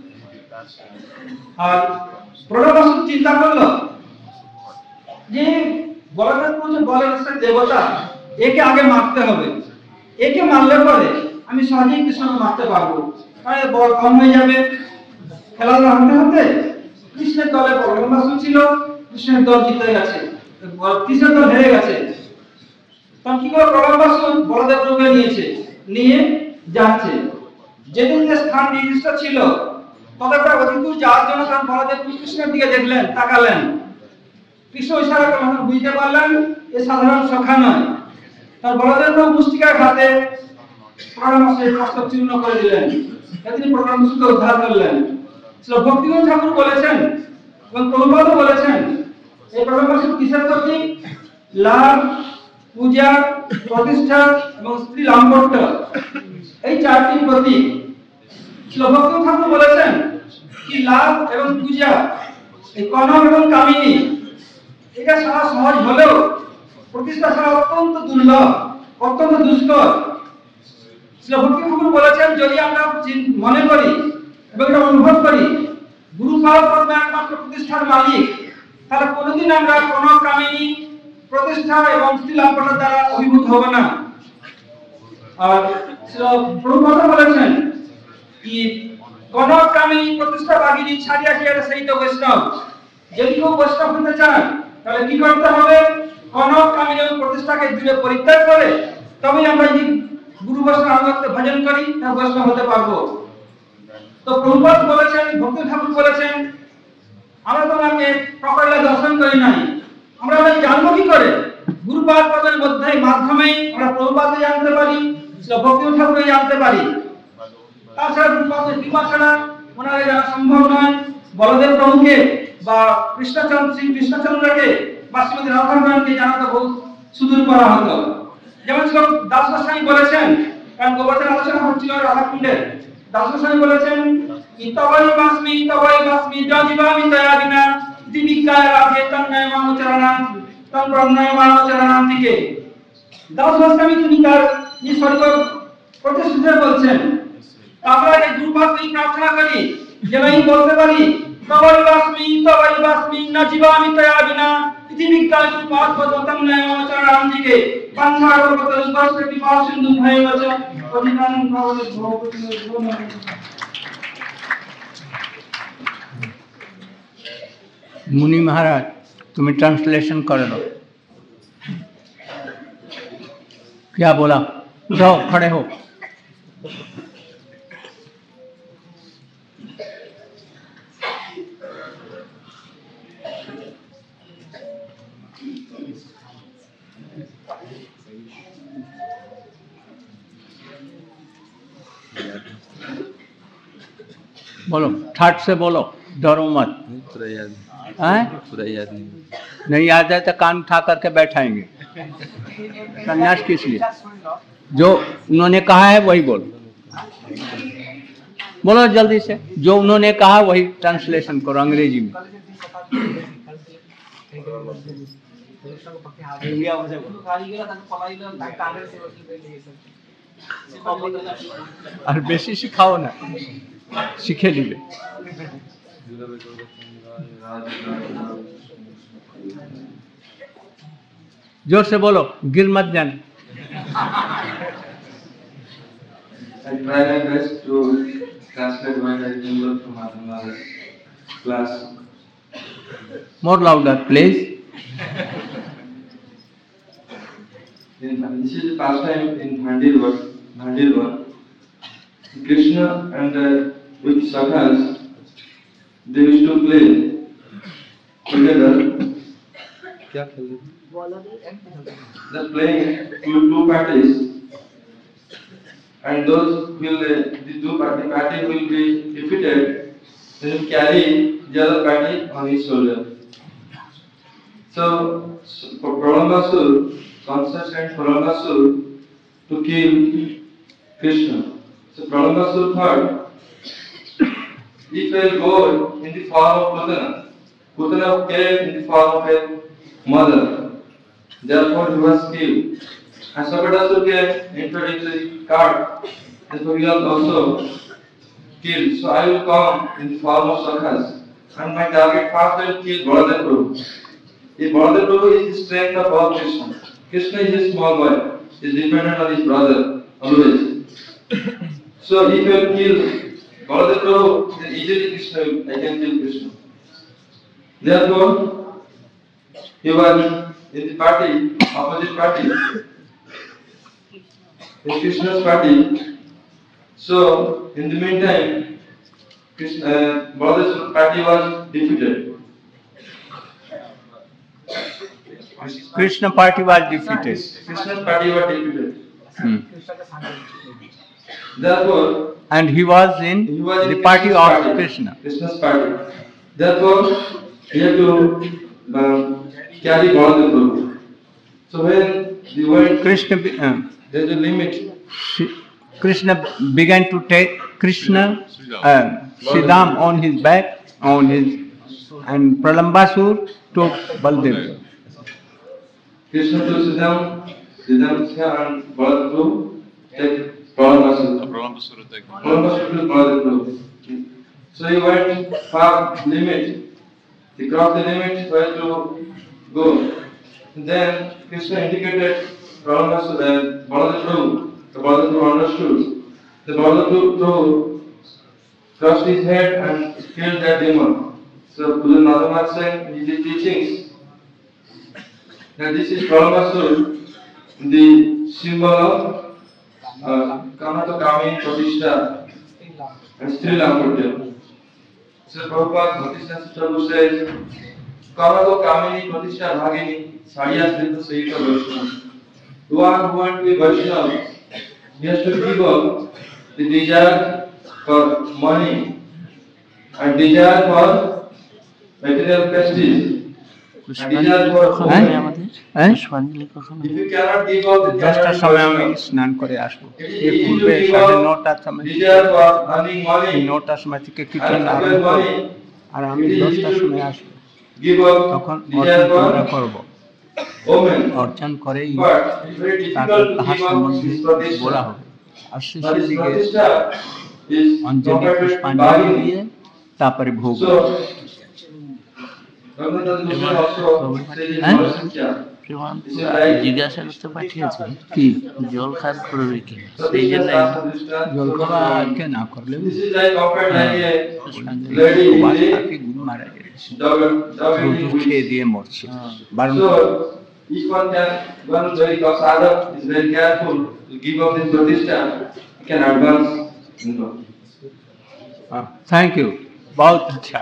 আর প্রলম্বাসুর চিন্তা করলো যে বলদেব প্রভু বলেন দেবতা, একে আগে মারতে হবে, একে মারলে পরে আমি সহজেই কৃষ্ণকে মারতে পারবো, তাহলে বল কম হয়ে যাবে। খেলাধুলা হতে হতে কৃষ্ণের দলে বলরাম বাসু ছিল, কৃষ্ণের দল জিতে গেছে, কৃষ্ণের দল হেরে গেছে। তখন কি করে বলরাম বাসু বলদেব প্রভুকে নিয়েছে, নিয়ে যাচ্ছে। যেদিন যে স্থান নির্দিষ্ট ছিল ততটা অতি দূর যাওয়ার জন্য তখন বলদেব কৃষ্ণের দিকে দেখলেন, তাকালেন। কৃষ্ণ ইশারা করলেন, বুঝতে পারলেন এ সাধারণ সখা নয়। তার বলদেব প্রভু মুষ্টিকার হাতে পরমাশয়ের কষ্ট চূর্ণ করে দিলেন, তিনি পরমাশয়কে উদ্ধার করলেন। শ্রী ভক্তিবিনোদ ঠাকুর বলেছেন এবং প্রভুপাদও বলেছেন এই পরমাশয় কিসের প্রতীক? লাভ, পূজা, প্রতিষ্ঠা এবং স্ত্রী লাম্পট্য, এই চারটি প্রতীক। শ্রী ভক্তিবিনোদ ঠাকুর বলেছেন কি লাভ এবং পূজা, এই কনক এবং কামিনী, এটা সারা সহজ হলেও প্রতিষ্ঠা ছাড়া অত্যন্ত দুর্লভ, অত্যন্ত দুষ্কর। শ্রী ভক্তি ঠাকুর বলেছেন যদি আমরা মনে করি এবং এটা অনুভব করি গুরুপাদ পদ্ম একমাত্র প্রতিষ্ঠার মালিক, তাহলে কোনোদিন আমরা কোনো কামিনী, প্রতিষ্ঠা এবং স্ত্রী লাম্পট্যের দ্বারা অভিভূত হব না। আর প্রভুপাদ বলেছেন কি কনক কামিনী প্রতিষ্ঠা বাগিনী ছাড়িয়া কি আর সেই তো বৈষ্ণব। যদি কেউ বৈষ্ণব হতে চান তাহলে কি করতে হবে? কনক কামিনী এবং প্রতিষ্ঠাকে দূরে পরিত্যাগ করে তবে আমরা যদি গুরু বৈষ্ণব আনুগত্য ভজন করি তা বৈষ্ণব হতে পারবো। তো প্রভুপাদ বলেছেন, ভক্তি ঠাকুর বলেছেন আমরা তোমাকে প্রকারে দর্শন করি নাই, আমরা জানবো কি করে? গুরুপাদ পদের মধ্যে মাধ্যমে আমরা প্রভুপাদকে জানতে পারি, ভক্তি ঠাকুরকে জানতে পারি। তাছাড়া গুরুপাদের কৃপা ছাড়া ওনাকে জানা সম্ভব নয়। বলদেব প্রভুকে বা কৃষ্ণচন্দ্র শ্রী কৃষ্ণচন্দ্রকে বা শ্রীমতী রাধারমণকে জানা তো বহু সুদূর করা হতো। যেমন দাস গোস্বামী বলেছেন, কারণ গোবর্ধন আলোচনা হচ্ছিল রাধাকুণ্ডের, দাস গোস্বামী বলেছেন ইতবাই বাসমি ইতবাই বাসমি জীবামি তয়া বিনা দিবিকায় রাধে তন্ময় মামচরণাম তন প্রণয় মামচরণাম থেকে। দাস গোস্বামী তিনি তার এই স্বর্গ প্রতিষ্ঠিত বলছেন। আমরা এই দুর্ভাগ্য প্রার্থনা করি যেন আমি বলতে পারি তবাই বাসমি তবাই বাসমি না জীবামি তয়া বিনা দিবিকায় পার্বত তন্ময় মামচরণাম থেকে। বাংলার কত স্পষ্ট কৃপা সিন্ধু হয়ে গেছে অধিকান ভাবে ভগবতী জীবন। मुनि महाराज तुम्हें ट्रांसलेशन कर लो। क्या बोला? उठाओ, खड़े हो। बोलो, ठाट से बोलो, डरो मत। याद नहीं नहीं याद है तो कान उठा करके बैठाएंगे। संन्यास किस लिए? जो उन्होंने कहा है वही बोलो, बोलो जल्दी से। जो उन्होंने कहा वही ट्रांसलेशन करो अंग्रेजी में। और बेसी सिखाओ ना, सीखे लीजिए। जोर से बोलो, गिर मत जाना। I try my best to translate what I can learn from Adama's class. More louder, please. In, this is the past time in Bhandirwar, Bhandirwar. Krishna and uh, with Sakhas, they used to play together. They're playing two, two parties, and those will uh, the two party party will be defeated. They will carry the other party on his shoulder. So, so for Pralambasur, Kamsa sent Pralambasur to kill Krishna. So Pralambasur thought, if I go in the form of Putana, Putana came in the form of a mother. Therefore he was killed. And Sabadasur came entered into the cart. Therefore he was also killed. So I will come in the form of Sakhas. And my target first will kill Baladev Prabhu. If Baladev Prabhu is the strength of all Krishna. Krishna is a small boy. He is dependent on his brother always. So if I will kill Baladev Prabhu, then easily Krishna, I can kill Krishna. Therefore, he was in the party, opposite party, in Krishna's party. So, in the meantime, Krishna, uh, Baladev's party was defeated. Krishna party was defeated. Krishna's party was defeated. Hmm. Therefore, And he was in he was in the party Krishna's of party, Krishna. Krishna's party. Therefore, he had to um, carry Baladev Prabhu. So when the word Krishna, be- uh, there is a limit. Shi- Krishna began to take Krishna, uh, Sridham on his back, on his, and Pralambasur took Baldev. Krishna to Siddham, Siddham and Baladev Prabhu take Pralambasur. Pralambasur to Baladev Prabhu. So he went far limit. He crossed the limit where to go. And then Krishna indicated Pralambasur and Baladev Prabhu. The Baladev Prabhu understood. The Baladev Prabhu crossed his head and killed that demon. So Guru Nanak said in his teachings that this is Pralambasur, the symbol of uh, Kamato Kami Pratishtha and Sri Lampuja. So Prabhupada Bhaktisiddhanta Prabhu says, Kamato Kamini Pratishtha Bhagini Sarya Srita Sahita Vaishnava. The one who wants to be Vaishnava, he has to give up the desire for money and desire for material prestige and desire for fame. হ্যাঁ If you cannot give up the দশটার desire সময় আমি for স্নান করে আসবো it is এর easy পূর্বে to give সাড়ে up নটার সময় desire for earning এই money নটার সময় থেকে কীর্তন and আরম্ভ acquire করবো money. আর আমি দশটার সময় আসবো Give up তখন desire অর্চন আমরা for করবো women. অর্চন করেই But it's very তারপর difficult to তাহার give up সম্বন্ধে this বলা pratishtha. হবে আর But শেষের this দিকে pratishtha is Anjali compared to পুষ্পাঞ্জলি bargaining. দিয়ে তারপরে ভোগ So, Raghunath Goswami also says in Huh? Bhagavad-gita, প্রমাণ this is like জিজ্ঞাসা করতে পাঠিয়েছে কি জল খার করবে কি সেই Pratishtha, জন্য Pratishtha, জল so খাওয়া much আজকে না করলেও This is like compared like a পুষ্পাঞ্জলি lady in উপবাস the থাকে গুরু মারা গেছে dog, dog রোদুর eating খেয়ে wheat. দিয়ে মরছে বারণ So, each one can, one very sadhak is very careful to give up this pratishtha, he can advance in God. Thank you बहुत अच्छा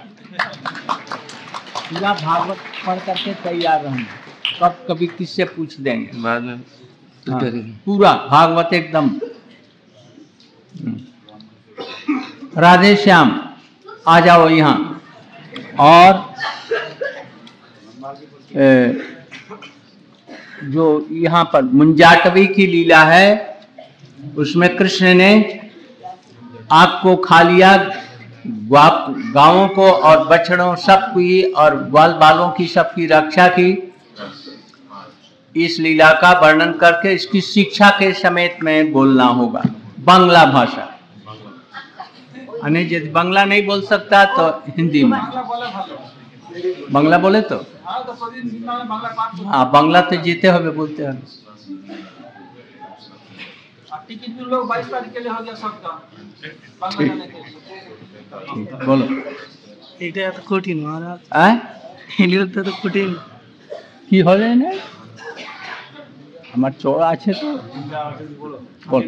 पूरा भागवत पढ़ करके तैयार रहना कब कभी किससे पूछ देंगे बाद में हाँ, पूरा भागवत एकदम हम्म। राधे श्याम आ जाओ यहाँ और ए, जो यहाँ पर मुंजाटवी की लीला है उसमें कृष्ण ने आग को खा लिया गांवों को और बछड़ों सबकी और ग्वाल बालों की सबकी रक्षा की इस लीला का वर्णन करके इसकी शिक्षा के समेत में बोलना होगा बांग्ला भाषा अने यदि बांग्ला नहीं बोल सकता तो हिंदी में बांग्ला बोले तो हाँ बांग्ला तो जीते हुए बोलते हैं टिकट लोग बाईस तारीख के लिए हो गया सबका बांग्ला जाने के लिए बोलो এটা এত কঠিন মহারাজ আয় এগুলো তো এত কঠিন কি হবে না আমার চড়া আছে তো বল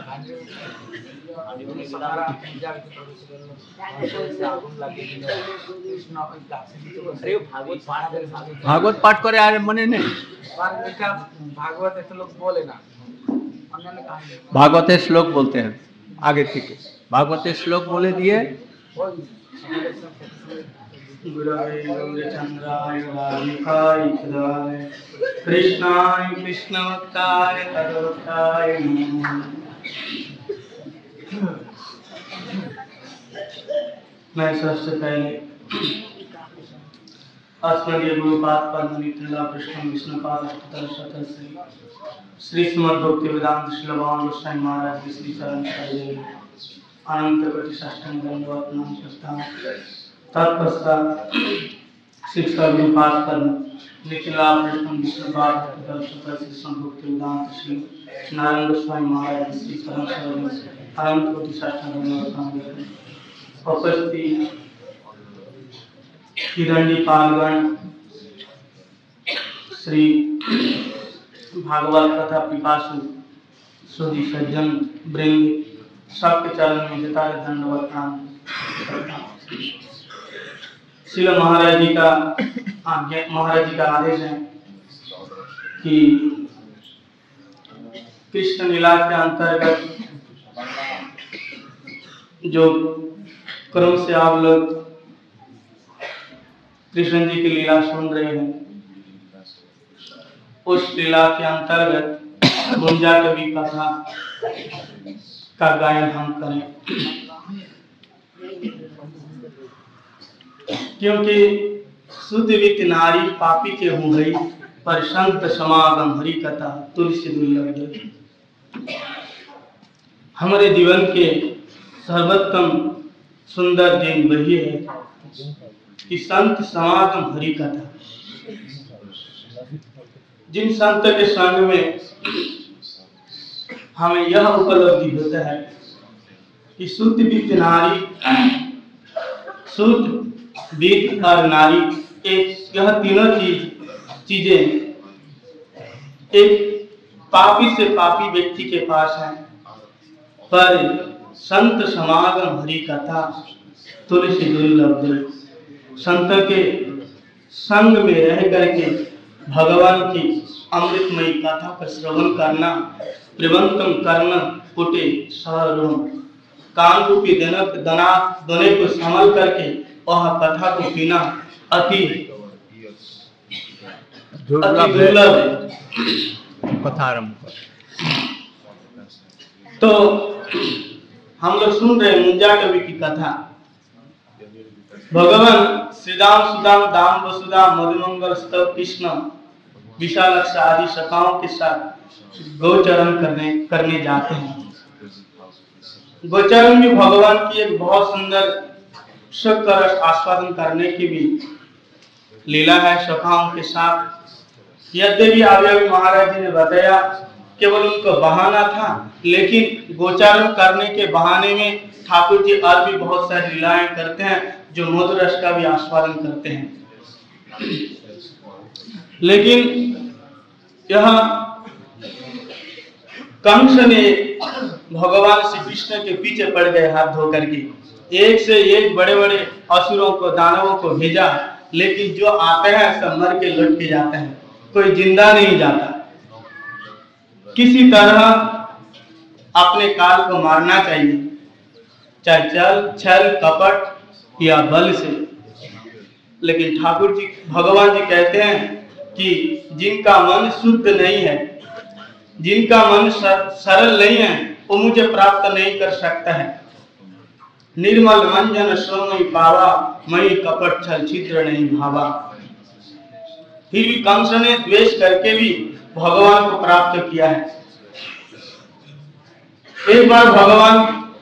ভাগবত পাঠ করে আর মনে নেই भागवत ऐसे लोग बोले ना भागवतेर श्लोक बोलते हैं आगे থেকে भागवतेर श्लोक बोले दिए कृष्णाय कृष्णवक्ताय तद्वक्ताय मैं सबसे पहले अस्मदीय गुरुपाद पद्मनित्रिला कृष्ण विष्णुपाद अष्टोत्तर शतक से श्री श्रीमद् भक्ति वेदांत श्री भगवान गोस्वामी महाराज की श्री चरण शैली अनंत कोटि साष्टांग दंडवत नमस्कार तत्पश्चात शिक्षा गुरुपाद पद्म निखिला कृष्ण विष्णुपाद अष्टोत्तर शतक श्री श्रीमद् भक्ति वेदांत श्री नारायण गोस्वामी महाराज की श्री चरण शैली अनंत कोटि साष्टांग दंडवत उपस्थित हिरण्य पालगण, श्री भागवत कथा पिपासु सुधी सज्जन वृंद, सबके चरण में जता दंडवत प्रणाम। श्रील महाराज जी का आज्ञा, महाराज जी का आदेश है कि कृष्ण लीला के अंतर्गत जो क्रम से आप लोग कृष्ण जी की लीला सुन रहे हैं, उस लीला के अंतर्गत गुंजा कवि कथा का गायन हम करें, क्योंकि शुद्ध वित नारी पापी के हो गई, पर संत समागम हरि कथा तुलसी दुर्लभ। हमारे जीवन के सर्वोत्तम सुंदर दिन वही है कि संत समागम हरि कथा। जिन संत के संग में हमें यह उपलब्धि होता है कि शुद्ध वित्त नारी, शुद्ध वित्त और नारी, एक यह तीनों चीज चीजें एक पापी से पापी व्यक्ति के पास है, पर संत समागम हरि कथा तुलसी दुर्लभ। संत के संग में रह करके भगवान की अमृतमयी कथा का श्रवण करना, प्रवंतम करना कुटे सहरोम, कान रूपी जनक दना दोने को संभल करके वह कथा को पीना अति दुर्लभ है। कथारंभ। तो हम लोग सुन रहे मुंजा कवि की कथा। भगवान श्रीदाम सुदाम दाम वसुदाम मधुमंगल स्तव कृष्ण विशालक्ष आदि सखाओं के साथ गोचरण करने करने जाते हैं। गोचरण भी भगवान की एक बहुत सुंदर सुख रस आस्वादन करने की भी लीला है सखाओं के साथ। यद्यपि अभी महाराज जी ने बताया केवल उनको बहाना था, लेकिन गोचरण करने के बहाने में ठाकुर जी और भी बहुत सारी लीलाएं करते हैं जो मधुर रस का भी आस्वादन करते हैं। लेकिन यह कंस ने भगवान श्री कृष्ण के पीछे पड़ गए हाथ धो करके, एक से एक बड़े बड़े असुरों को, दानवों को भेजा, लेकिन जो आते हैं सब मर के लौट के जाते हैं, कोई जिंदा नहीं जाता। किसी तरह अपने काल को मारना चाहिए, चाहे चल छल कपट या बल से। लेकिन ठाकुर जी भगवान जी कहते हैं कि जिनका मन शुद्ध नहीं है, जिनका मन सरल नहीं है, वो मुझे प्राप्त नहीं कर सकता है। निर्मल मंजन सोमई पावा, मई कपट छल छिद्र नहीं भावा। फिर भी कंस ने द्वेष करके भी भगवान को प्राप्त किया है। एक बार भगवान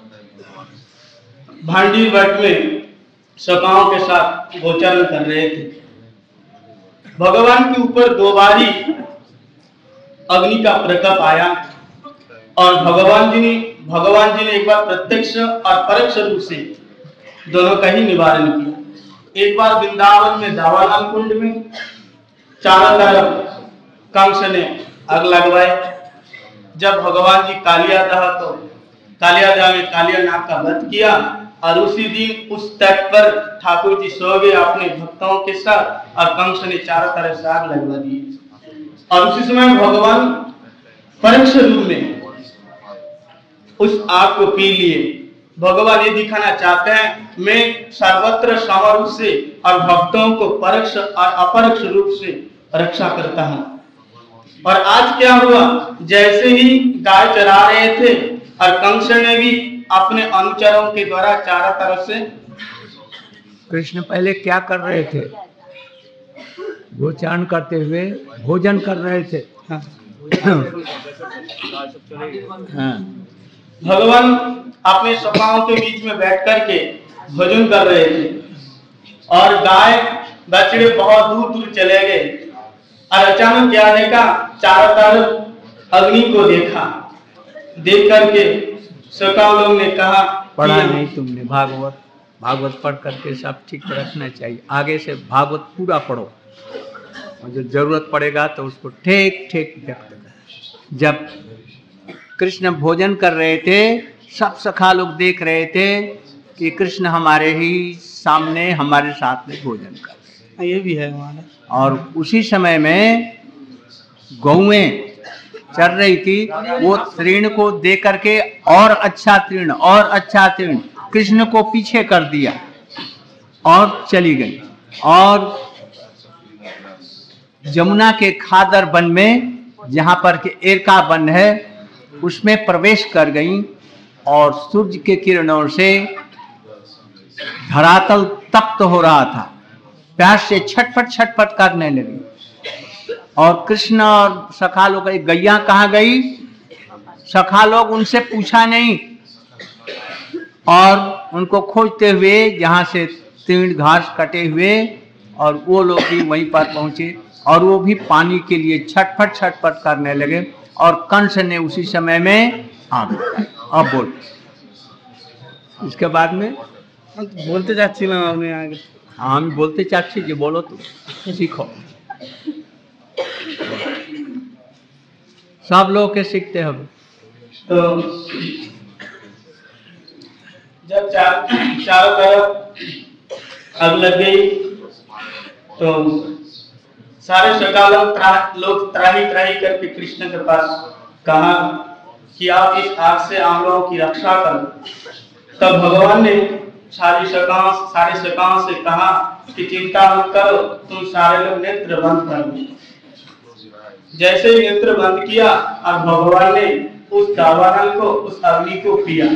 भांडी वट में सखाओं के साथ गोचरण कर रहे थे। भगवान के ऊपर दो बारी अग्नि का प्रकोप आया और भगवान जी ने भगवान जी ने एक बार प्रत्यक्ष और परोक्ष रूप से दोनों का ही निवारण किया। एक बार वृंदावन में दावानल कुंड में चारों तरफ कंस ने आग लगवाए। जब भगवान जी कालिया दह तो कालिया दह में कालिया नाग का वध किया और उसी दिन उस तट पर ठाकुर जी सो गए अपने भक्तों के साथ और कंस ने चारों तरफ से आग लगवा दी। और उसी समय भगवान परोक्ष रूप में उस आग को पी लिए। भगवान ये दिखाना चाहते हैं मैं सर्वत्र सामरूप से और भक्तों को परोक्ष और अपरोक्ष रूप से रक्षा करता हूं। और आज क्या हुआ, जैसे ही गाय चरा रहे थे और कंस ने भी अपने अनुचरों के द्वारा चारों तरफ से। कृष्ण पहले क्या कर रहे थे? गोचारण करते हुए भोजन कर रहे थे। हाँ। हाँ। भगवान अपने सखाओं के बीच में बैठ करके भोजन कर रहे थे और गाय बछड़े बहुत दूर दूर चले गए और अचानक क्या देखा, चारों तरफ अग्नि को देखा। देख करके सखा लोग ने कहा, पढ़ा नहीं तुमने भागवत? भागवत पढ़ करके सब ठीक रखना चाहिए। आगे से भागवत पूरा पढ़ो और जो जरूरत पड़ेगा तो उसको ठीक ठीक व्यक्त करो। जब कृष्ण भोजन कर रहे थे, सब सखा लोग देख रहे थे कि कृष्ण हमारे ही सामने हमारे साथ में भोजन कर रहे हैं। ये भी है हमारा। और उसी समय में गौएं चल रही थी, वो तृण को दे करके और अच्छा तृण और अच्छा तृण कृष्ण को पीछे कर दिया और चली गई। और जमुना के खादर वन में, जहां पर के एरका वन है, उसमें प्रवेश कर गई और सूर्य के किरणों से धरातल तप्त हो रहा था, प्यास से छटपट छटपट करने लगी। और कृष्ण और सखा लोग, गैया कहाँ गई? सखा लोग उनसे पूछा नहीं और उनको खोजते हुए जहाँ से तीर्ण घास कटे हुए, और वो लोग भी वहीं पर पहुंचे और वो भी पानी के लिए छटपट छटपट करने लगे। और कंस ने उसी समय में आग लगाई। अब बोल, इसके बाद में बोलते चाची ना आपने आगे। हाँ, हम बोलते चाची जी, बोलो तो सीखो। सब लोग के सीखते हो। तो जब चार चारों तरफ आग लग गई तो सारे सखा लोग त्रा, लोग त्राही त्राही करके कृष्ण के पास कहा कि आप इस आग से हम लोगों की रक्षा करो। तब भगवान ने सारी सखाओं सारे सखाओं से कहा कि चिंता मत करो, तुम सारे लोग नेत्र बंद कर दो। जैसे ही नेत्र बंद किया और भगवान ने उस दावानल को, उस अग्नि को पिया।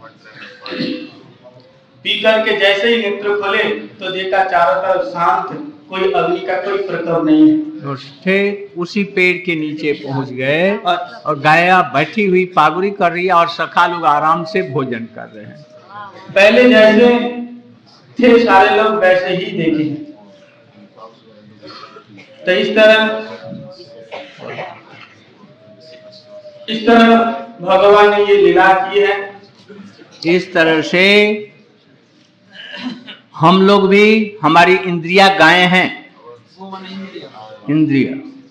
पी करके जैसे ही नेत्र खोले तो देखा चारों तरफ शांत, कोई अग्नि का कोई प्रकोप नहीं है। उठे उसी पेड़ के नीचे पहुंच गए और गाया बैठी हुई पागुरी कर रही है और सखा लोग आराम से भोजन कर रहे हैं। पहले जैसे थे सारे लोग वैसे ही देखे। तो इस तरह इस तरह भगवान ने ये लीला की है। इस तरह से हम लोग भी, हमारी इंद्रिया गायें हैं, इंद्रिय,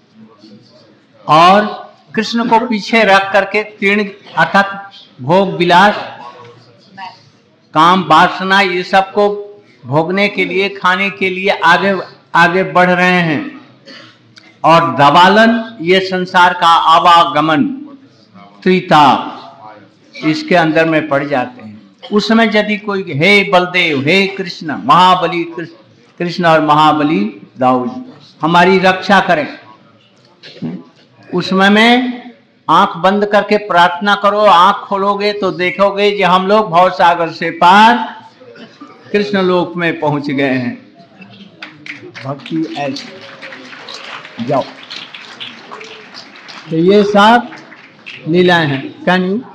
और कृष्ण को पीछे रख करके तीर्ण अर्थात भोग विलास, काम वासना, ये सब को भोगने के लिए, खाने के लिए आगे आगे बढ़ रहे हैं। और दबालन, ये संसार का आवागमन, त्रिताप, इसके अंदर में पड़ जाते हैं। उस समय यदि कोई हे बलदेव, हे कृष्ण, महाबली कृष्ण और महाबली दाऊद हमारी रक्षा करें, उस समय में आंख बंद करके प्रार्थना करो। आंख खोलोगे तो देखोगे कि हम लोग भव सागर से पार कृष्ण लोक में पहुंच गए हैं। भक्ति ऐसी जाओ। तो ये सब लीलाएं हैं। Can you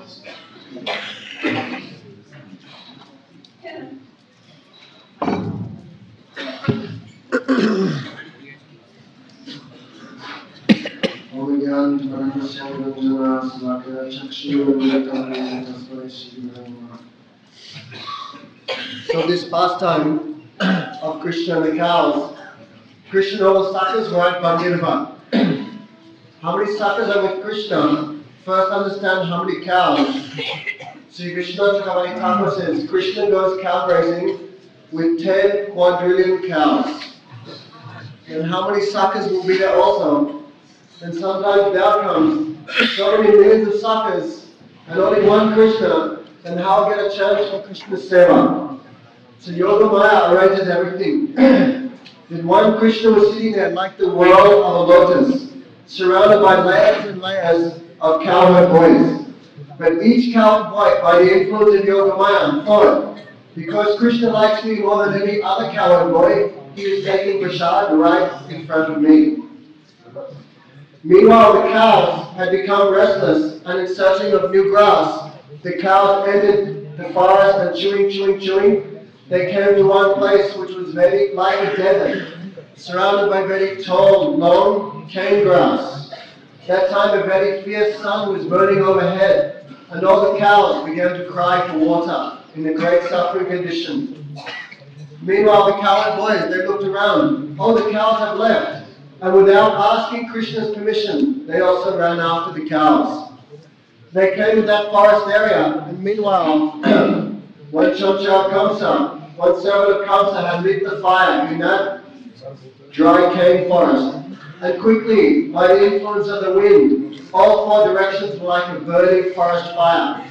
So this pastime of Krishna and the cows, Krishna and all the sakhas were at Bhagavad. How many sakhas are with Krishna? First understand how many cows. Sri Krishna Chakravarti Thakur says, Krishna goes cow grazing with ten quadrillion cows. And how many sakhas will be there also? And sometimes there comes so many millions of sakhas and only one Krishna, then how get a chance for Krishna's seva? So Yoga Maya arranges everything. Then one Krishna was sitting there like the world of a lotus, surrounded by layers and layers of cowherd boys. But each cowherd boy, by the influence of Yoga Maya, thought, because Krishna likes me more than any other cowherd boy, he is taking prasad right in front of me. Meanwhile, the cows had become restless and in searching of new grass. The cows entered the forest and chewing, chewing, chewing. They came to one place which was very like a desert, surrounded by very tall, long cane grass. That time a very fierce sun was burning overhead, and all the cows began to cry for water. in a great suffering condition. Meanwhile, the cowherd boys, they looked around. Oh, the cows have left. And without asking Krishna's permission, they also ran after the cows. They came to that forest area, and meanwhile, one Chanchar Kamsa, one servant of Kamsa had lit the fire in that dry cane forest. And quickly, by the influence of the wind, all four directions were like a burning forest fire.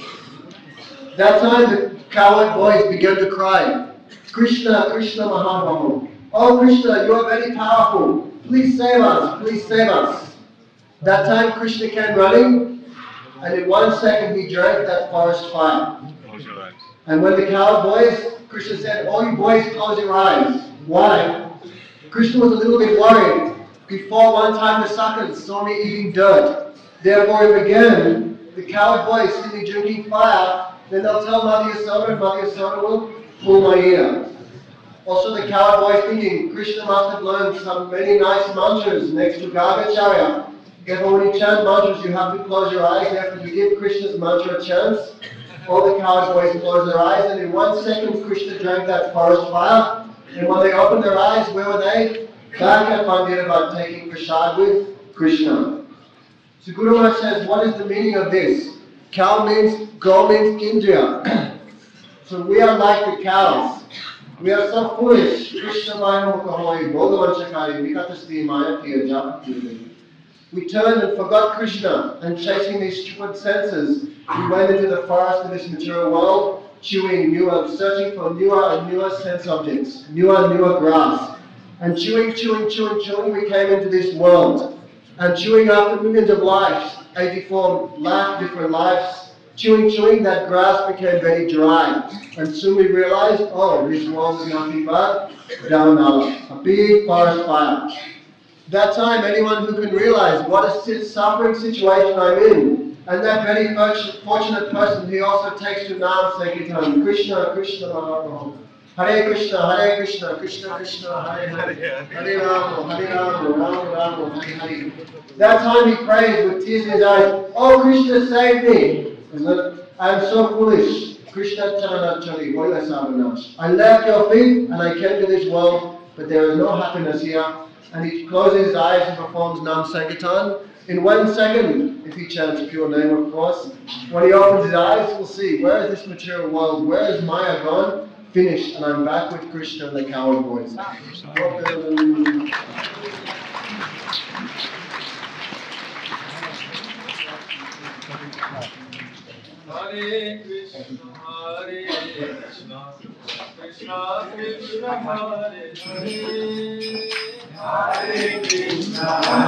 That time the cowherd boys began to cry, Krishna, Krishna Mahabahu. Oh Krishna, you are very powerful. Please save us, please save us. That time Krishna came running, and in one second he drank that forest fire. And when the cowherd boys, Krishna said, oh you boys, close your eyes. Why? Krishna was a little bit worried. Before one time the Sakas saw me eating dirt. Therefore if again the cowherd boys see me drinking fire, then they'll tell Mother Yasoda, and Mother Yasoda will pull my ear. Also the cowherd boys thinking, Krishna must have learned some many nice mantras next to Gargacharya. Therefore when you chant mantras you have to close your eyes. Therefore to give Krishna's mantra a chance, all the cowherd boys closed their eyes, and in one second Krishna drank that forest fire. And when they opened their eyes, where were they? Back at Mandirabad taking prasad with Krishna. So Guru Maharaj says, what is the meaning of this? Cow means, go means Indriya. So we are like the cows. We are so foolish. Krishna Maya Mukahoi, Bhogavan Shakari, Vikatasti Maya Piya Japa. We turned and forgot Krishna, and chasing these stupid senses, we went into the forest of this material world, chewing newer, searching for newer and newer sense objects, newer and newer grass. And chewing, chewing, chewing, chewing, we came into this world. And chewing after millions of lives, eighty-four lakh different lives, chewing, chewing, that grass became very dry. And soon we realized, oh, this world is nothing but Dhavanala, a big forest fire. That time, anyone who can realize what a suffering situation I'm in, and that very fortunate person, he also takes to Nam Sankirtan, Krishna, Krishna, Mahaprabhu. Hare Krishna, Hare Krishna, Krishna Krishna, Hare Hare, Hare Rama, Hare Rama, Rama Rama, Hare Hare. That time he prays with tears in his eyes, oh Krishna, save me. I am so foolish. Krishna Charanachari, Voilasavanash. I left your feet and I came to this world, but there is no happiness here. And he closes his eyes and performs Nam Sankirtan. In one second, if he chants pure name, of course, when he opens his eyes, we'll see, where is this material world? Where is Maya gone? Finished, and I'm back with Krishna and the cowherd boys. Hare Krishna, Hare Krishna, Krishna Krishna, Hare Hare, Hare Krishna.